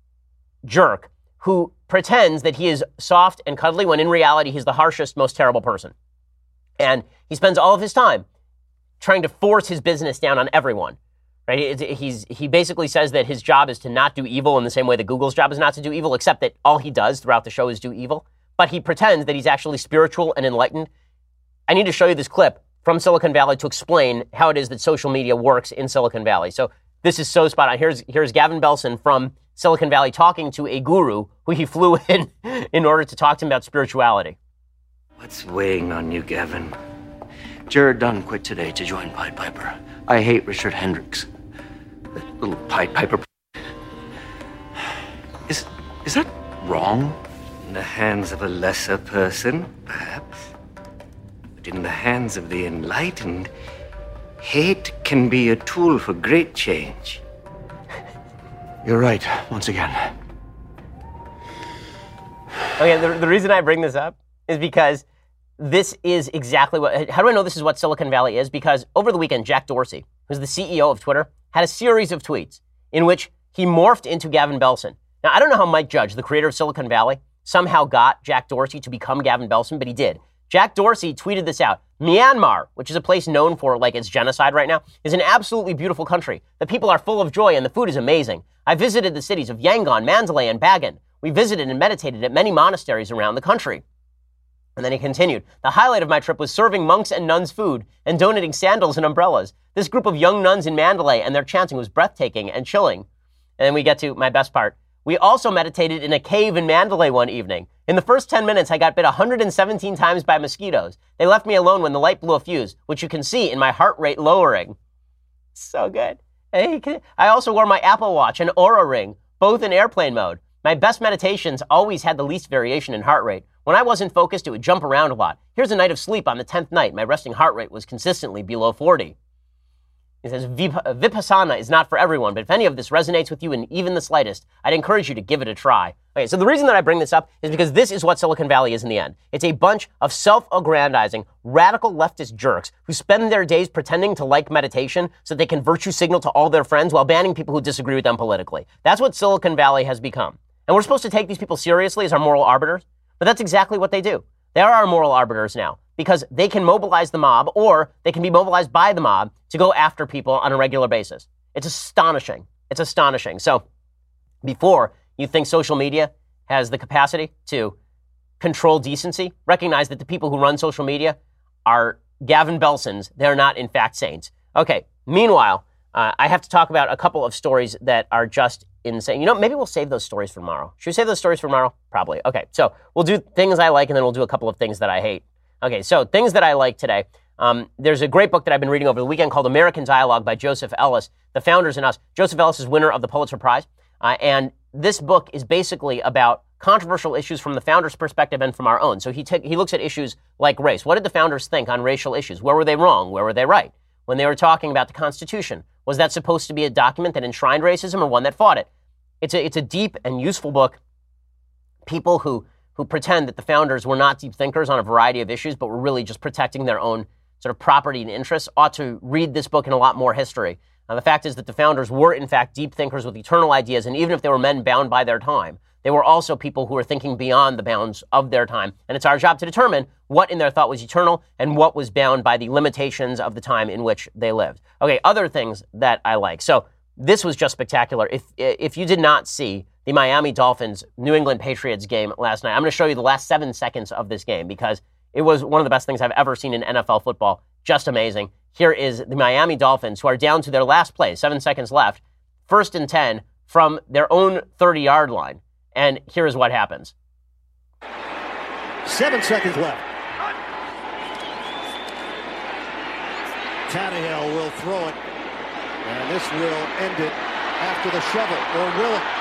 jerk who pretends that he is soft and cuddly when in reality he's the harshest, most terrible person. And he spends all of his time trying to force his business down on everyone. Right? He basically says that his job is to not do evil in the same way that Google's job is not to do evil, except that all he does throughout the show is do evil. But he pretends that he's actually spiritual and enlightened. I need to show you this clip from Silicon Valley to explain how it is that social media works in Silicon Valley. So this is so spot on. Here's Gavin Belson from Silicon Valley talking to a guru who he flew in order to talk to him about spirituality. What's weighing on you, Gavin? Jared Dunn quit today to join Pied Piper. I hate Richard Hendricks. That little Pied Piper. Is that wrong? In the hands of a lesser person, perhaps. But in the hands of the enlightened, hate can be a tool for great change. You're right, once again. Okay, the reason I bring this up is because this is exactly what... How do I know this is what Silicon Valley is? Because over the weekend, Jack Dorsey, who's the CEO of Twitter, had a series of tweets in which he morphed into Gavin Belson. Now, I don't know how Mike Judge, the creator of Silicon Valley, somehow got Jack Dorsey to become Gavin Belson, but he did. Jack Dorsey tweeted this out. Myanmar, which is a place known for its genocide right now, is an absolutely beautiful country. The people are full of joy and the food is amazing. I visited the cities of Yangon, Mandalay, and Bagan. We visited and meditated at many monasteries around the country. And then he continued, the highlight of my trip was serving monks and nuns food and donating sandals and umbrellas. This group of young nuns in Mandalay and their chanting was breathtaking and chilling. And then we get to my best part. We also meditated in a cave in Mandalay one evening. In the first 10 minutes, I got bit 117 times by mosquitoes. They left me alone when the light blew a fuse, which you can see in my heart rate lowering. So good. I also wore my Apple Watch and Oura Ring, both in airplane mode. My best meditations always had the least variation in heart rate. When I wasn't focused, it would jump around a lot. Here's a night of sleep on the 10th night. My resting heart rate was consistently below 40. He says, Vipassana is not for everyone, but if any of this resonates with you in even the slightest, I'd encourage you to give it a try. Okay, so the reason that I bring this up is because this is what Silicon Valley is in the end. It's a bunch of self-aggrandizing, radical leftist jerks who spend their days pretending to like meditation so they can virtue signal to all their friends while banning people who disagree with them politically. That's what Silicon Valley has become. And we're supposed to take these people seriously as our moral arbiters, but that's exactly what they do. They are our moral arbiters now, because they can mobilize the mob or they can be mobilized by the mob to go after people on a regular basis. It's astonishing. It's astonishing. So before you think social media has the capacity to control decency, recognize that the people who run social media are Gavin Belsons. They're not, in fact, saints. Okay, meanwhile, I have to talk about a couple of stories that are just insane. You know, maybe we'll save those stories for tomorrow. Should we save those stories for tomorrow? Probably. Okay, so we'll do things I like and then we'll do a couple of things that I hate. Okay, so things that I like today. There's a great book that I've been reading over the weekend called American Dialogue by Joseph Ellis, The Founders and Us. Joseph Ellis is winner of the Pulitzer Prize. And this book is basically about controversial issues from the founders' perspective and from our own. So he looks at issues like race. What did the founders think on racial issues? Where were they wrong? Where were they right? When they were talking about the Constitution, was that supposed to be a document that enshrined racism or one that fought it? It's a deep and useful book. People who pretend that the founders were not deep thinkers on a variety of issues, but were really just protecting their own sort of property and interests, ought to read this book in a lot more history. The fact is that the founders were, in fact, deep thinkers with eternal ideas, and even if they were men bound by their time, they were also people who were thinking beyond the bounds of their time. And it's our job to determine what in their thought was eternal and what was bound by the limitations of the time in which they lived. Okay, other things that I like. So this was just spectacular. If you did not see the Miami Dolphins New England Patriots game last night, I'm going to show you the last 7 seconds of this game because it was one of the best things I've ever seen in NFL football. Just amazing. Here is the Miami Dolphins, who are down to their last play, 7 seconds left, 1st and 10 from their own 30-yard line. And here is what happens. 7 seconds left. Tannehill will throw it, and this will end it after the shovel, or will it?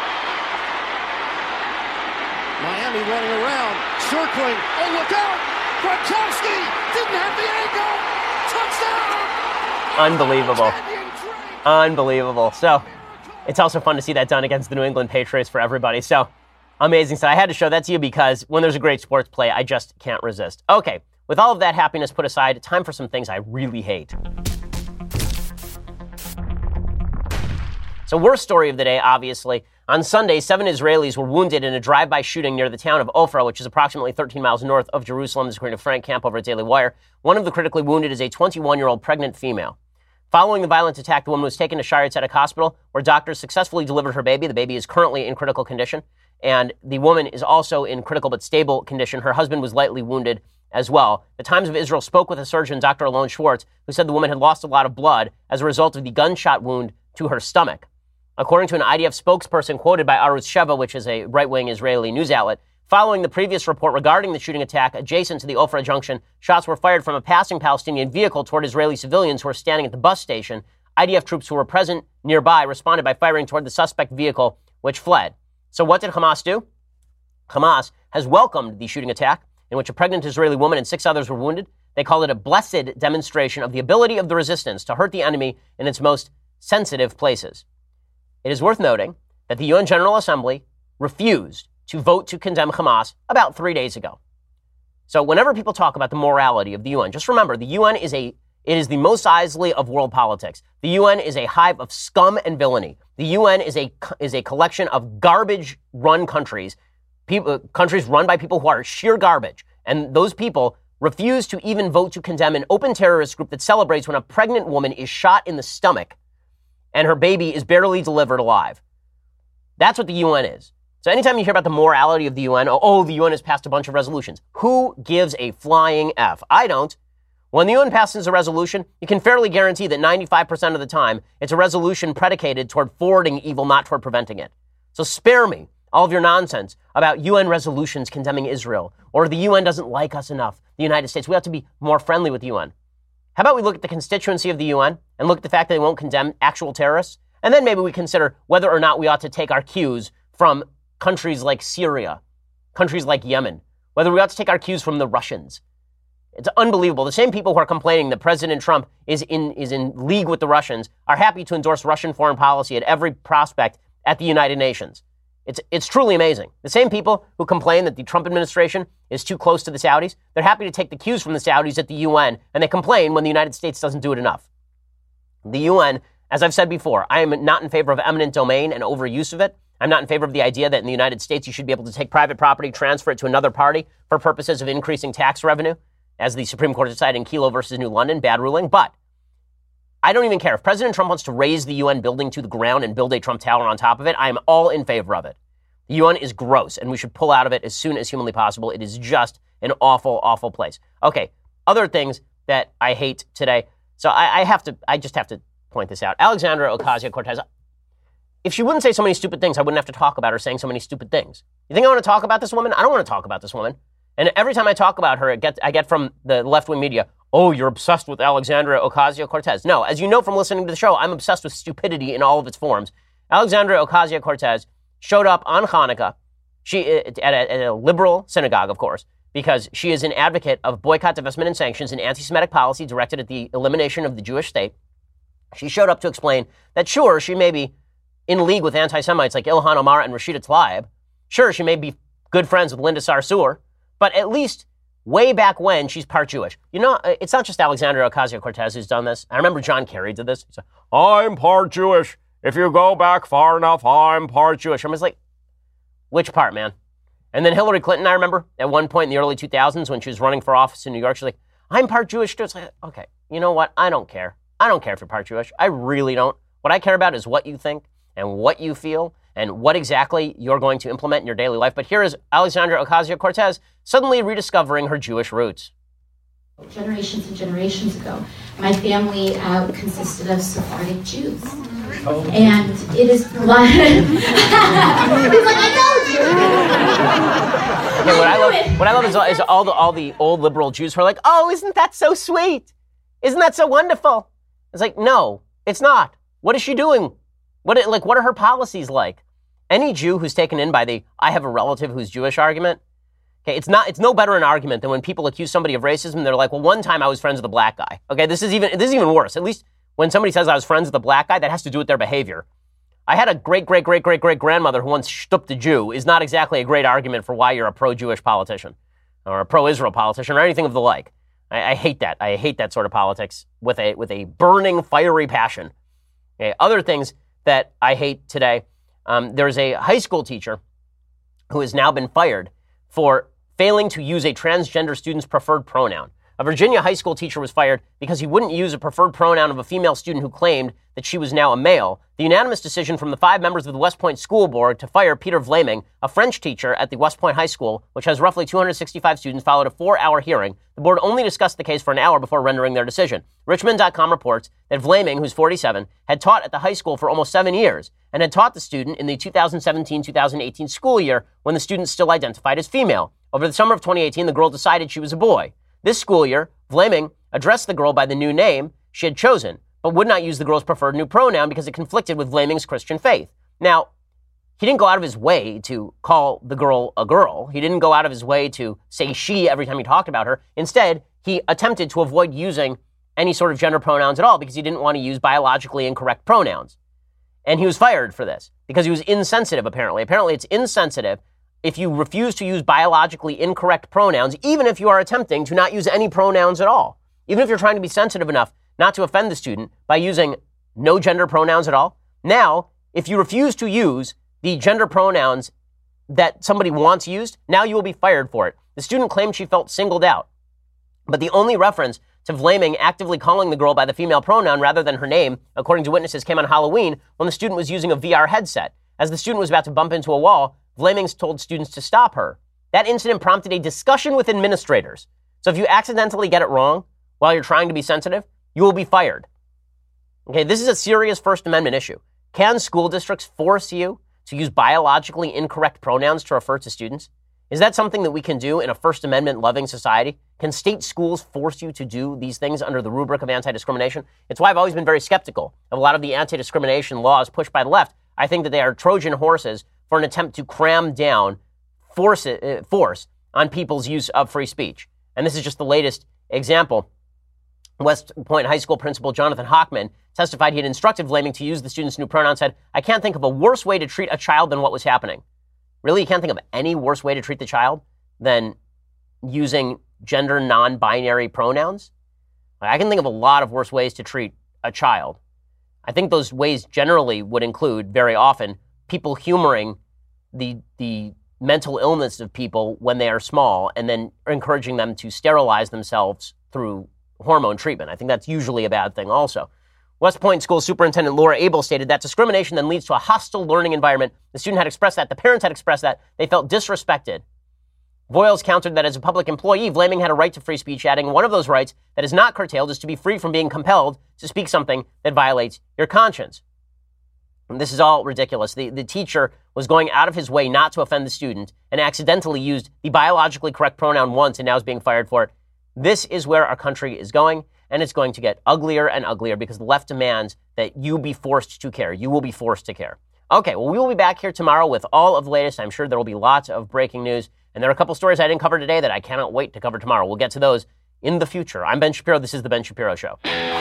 Miami running around, circling. Oh, look out! Gronkowski didn't have the angle. Touchdown! Unbelievable. Unbelievable. So it's also fun to see that done against the New England Patriots for everybody. So amazing. So I had to show that to you because when there's a great sports play, I just can't resist. Okay, with all of that happiness put aside, time for some things I really hate. So worst story of the day, obviously, On Sunday, 7 Israelis were wounded in a drive-by shooting near the town of Ofra, which is approximately 13 miles north of Jerusalem, according to Frank Camp over at Daily Wire. One of the critically wounded is a 21-year-old pregnant female. Following the violent attack, the woman was taken to Shire Tzedek Hospital, where doctors successfully delivered her baby. The baby is currently in critical condition, and the woman is also in critical but stable condition. Her husband was lightly wounded as well. The Times of Israel spoke with a surgeon, Dr. Alon Schwartz, who said the woman had lost a lot of blood as a result of the gunshot wound to her stomach. According to an IDF spokesperson quoted by Arutz Sheva, which is a right-wing Israeli news outlet, following the previous report regarding the shooting attack adjacent to the Ofra junction, shots were fired from a passing Palestinian vehicle toward Israeli civilians who were standing at the bus station. IDF troops who were present nearby responded by firing toward the suspect vehicle, which fled. So what did Hamas do? Hamas has welcomed the shooting attack, in which a pregnant Israeli woman and 6 others were wounded. They call it a blessed demonstration of the ability of the resistance to hurt the enemy in its most sensitive places. It is worth noting that the UN General Assembly refused to vote to condemn Hamas about 3 days ago. So whenever people talk about the morality of the UN, just remember the UN is the Mos Eisley of world politics. The UN is a hive of scum and villainy. The UN is a collection of garbage-run countries, countries run by people who are sheer garbage. And those people refuse to even vote to condemn an open terrorist group that celebrates when a pregnant woman is shot in the stomach and her baby is barely delivered alive. That's what the UN is. So anytime you hear about the morality of the UN, the UN has passed a bunch of resolutions. Who gives a flying F? I don't. When the UN passes a resolution, you can fairly guarantee that 95% of the time, it's a resolution predicated toward forwarding evil, not toward preventing it. So spare me all of your nonsense about UN resolutions condemning Israel, or the UN doesn't like us enough, the United States. We have to be more friendly with the UN. How about we look at the constituency of the UN and look at the fact that they won't condemn actual terrorists? And then maybe we consider whether or not we ought to take our cues from countries like Syria, countries like Yemen, whether we ought to take our cues from the Russians. It's unbelievable. The same people who are complaining that President Trump is in league with the Russians are happy to endorse Russian foreign policy at every prospect at the United Nations. It's truly amazing. The same people who complain that the Trump administration is too close to the Saudis, they're happy to take the cues from the Saudis at the UN, and they complain when the United States doesn't do it enough. The UN, as I've said before, I am not in favor of eminent domain and overuse of it. I'm not in favor of the idea that in the United States you should be able to take private property, transfer it to another party for purposes of increasing tax revenue, as the Supreme Court decided in Kelo versus New London, bad ruling. But I don't even care. If President Trump wants to raise the UN building to the ground and build a Trump Tower on top of it, I am all in favor of it. The UN is gross, and we should pull out of it as soon as humanly possible. It is just an awful, awful place. Okay, other things that I hate today. So I just have to point this out. Alexandria Ocasio-Cortez, if she wouldn't say so many stupid things, I wouldn't have to talk about her saying so many stupid things. You think I want to talk about this woman? I don't want to talk about this woman. And every time I talk about her, I get from the left-wing media, oh, you're obsessed with Alexandria Ocasio-Cortez. No, as you know from listening to the show, I'm obsessed with stupidity in all of its forms. Alexandria Ocasio-Cortez showed up on Hanukkah, at a liberal synagogue, of course, because she is an advocate of boycott, divestment, and sanctions, an anti-Semitic policy directed at the elimination of the Jewish state. She showed up to explain that, sure, she may be in league with anti-Semites like Ilhan Omar and Rashida Tlaib. Sure, she may be good friends with Linda Sarsour, but at least way back when, she's part Jewish. You know, it's not just Alexandria Ocasio-Cortez who's done this. I remember John Kerry did this. He said, I'm part Jewish. If you go back far enough, I'm part Jewish. I was like, which part, man? And then Hillary Clinton, I remember, at one point in the early 2000s when she was running for office in New York, she's like, I'm part Jewish too. It's like, okay, you know what? I don't care. I don't care if you're part Jewish. I really don't. What I care about is what you think and what you feel and what exactly you're going to implement in your daily life. But here is Alexandria Ocasio-Cortez suddenly rediscovering her Jewish roots. Generations and generations ago, my family consisted of Sephardic Jews. Oh. And it is he's like, I told you. Okay, what I love is all the old liberal Jews who are like, oh, isn't that so sweet? Isn't that so wonderful? It's like, no, it's not. What is she doing? What are her policies like? Any Jew who's taken in by the I have a relative who's Jewish argument, okay, it's no better an argument than when people accuse somebody of racism. They're like, well, one time I was friends with a black guy. Okay, this is even worse. At least when somebody says I was friends with a black guy, that has to do with their behavior. I had a great-great-great-great-great-grandmother who once stooped a Jew is not exactly a great argument for why you're a pro-Jewish politician or a pro-Israel politician or anything of the like. I hate that. I hate that sort of politics with a burning, fiery passion. Okay, other things that I hate today. There's a high school teacher who has now been fired for failing to use a transgender student's preferred pronoun. A Virginia high school teacher was fired because he wouldn't use a preferred pronoun of a female student who claimed that she was now a male. The unanimous decision from the 5 members of the West Point School Board to fire Peter Vlaming, a French teacher at the West Point High School, which has roughly 265 students, followed a 4-hour hearing. The board only discussed the case for an hour before rendering their decision. Richmond.com reports that Vlaming, who's 47, had taught at the high school for almost 7 years and had taught the student in the 2017-2018 school year when the student still identified as female. Over the summer of 2018, the girl decided she was a boy. This school year, Vlaming addressed the girl by the new name she had chosen, but would not use the girl's preferred new pronoun because it conflicted with Vlaming's Christian faith. Now, he didn't go out of his way to call the girl a girl. He didn't go out of his way to say she every time he talked about her. Instead, he attempted to avoid using any sort of gender pronouns at all because he didn't want to use biologically incorrect pronouns. And he was fired for this because he was insensitive, apparently. Apparently, it's insensitive if you refuse to use biologically incorrect pronouns, even if you are attempting to not use any pronouns at all. Even if you're trying to be sensitive enough not to offend the student by using no gender pronouns at all. Now, if you refuse to use the gender pronouns that somebody wants used, now you will be fired for it. The student claimed she felt singled out. But the only reference to Vlaming actively calling the girl by the female pronoun rather than her name, according to witnesses, came on Halloween when the student was using a VR headset. As the student was about to bump into a wall, Vlaming told students to stop her. That incident prompted a discussion with administrators. So if you accidentally get it wrong while you're trying to be sensitive, you will be fired. Okay, this is a serious First Amendment issue. Can school districts force you to use biologically incorrect pronouns to refer to students? Is that something that we can do in a First Amendment-loving society? Can state schools force you to do these things under the rubric of anti-discrimination? It's why I've always been very skeptical of a lot of the anti-discrimination laws pushed by the left. I think that they are Trojan horses for an attempt to cram down force on people's use of free speech. And this is just the latest example. West Point High School principal Jonathan Hockman testified he had instructed Vlaming to use the student's new pronoun, said, "I can't think of a worse way to treat a child than what was happening." Really? You can't think of any worse way to treat the child than using gender non-binary pronouns? I can think of a lot of worse ways to treat a child. I think those ways generally would include, very often, people humoring the mental illness of people when they are small and then encouraging them to sterilize themselves through hormone treatment. I think that's usually a bad thing also. West Point School Superintendent Laura Abel stated that discrimination then leads to a hostile learning environment. The student had expressed that. The parents had expressed that. They felt disrespected. Voiles countered that as a public employee, Vlaming had a right to free speech, adding one of those rights that is not curtailed is to be free from being compelled to speak something that violates your conscience. And this is all ridiculous. The teacher was going out of his way not to offend the student and accidentally used the biologically correct pronoun once and now is being fired for it. This is where our country is going, and it's going to get uglier and uglier because the left demands that you be forced to care. You will be forced to care. Okay, well, we will be back here tomorrow with all of the latest. I'm sure there will be lots of breaking news, and there are a couple stories I didn't cover today that I cannot wait to cover tomorrow. We'll get to those in the future. I'm Ben Shapiro. This is The Ben Shapiro Show.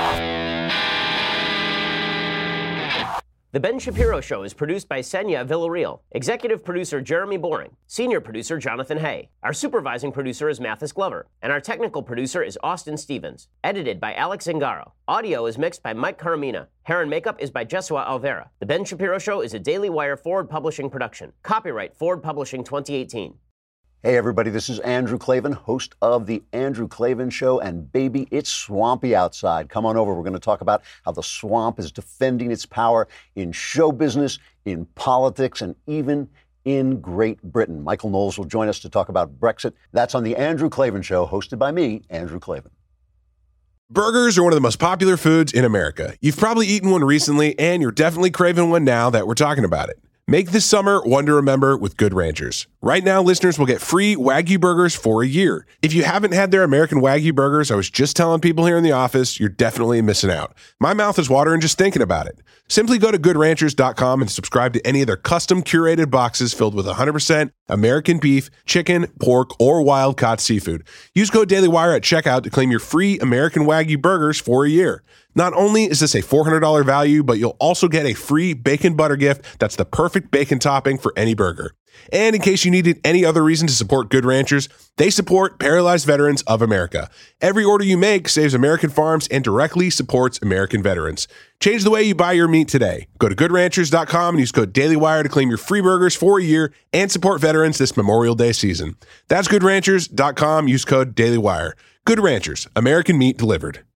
The Ben Shapiro Show is produced by Senya Villarreal, executive producer Jeremy Boring, senior producer Jonathan Hay. Our supervising producer is Mathis Glover, and our technical producer is Austin Stevens. Edited by Alex Zingaro. Audio is mixed by Mike Caramina. Hair and makeup is by Jesua Alvera. The Ben Shapiro Show is a Daily Wire Forward Publishing production. Copyright Forward Publishing 2018. Hey everybody, this is Andrew Klavan, host of The Andrew Klavan Show, and baby, it's swampy outside. Come on over, we're going to talk about how the swamp is defending its power in show business, in politics, and even in Great Britain. Michael Knowles will join us to talk about Brexit. That's on The Andrew Klavan Show, hosted by me, Andrew Klavan. Burgers are one of the most popular foods in America. You've probably eaten one recently, and you're definitely craving one now that we're talking about it. Make this summer one to remember with Good Ranchers. Right now, listeners will get free Wagyu burgers for a year. If you haven't had their American Wagyu burgers, I was just telling people here in the office, you're definitely missing out. My mouth is watering just thinking about it. Simply go to goodranchers.com and subscribe to any of their custom curated boxes filled with 100% American beef, chicken, pork, or wild-caught seafood. Use code DailyWire at checkout to claim your free American Wagyu burgers for a year. Not only is this a $400 value, but you'll also get a free bacon butter gift that's the perfect bacon topping for any burger. And in case you needed any other reason to support Good Ranchers, they support Paralyzed Veterans of America. Every order you make saves American farms and directly supports American veterans. Change the way you buy your meat today. Go to goodranchers.com and use code DailyWire to claim your free burgers for a year and support veterans this Memorial Day season. That's goodranchers.com. Use code DailyWire. Good Ranchers, American meat delivered.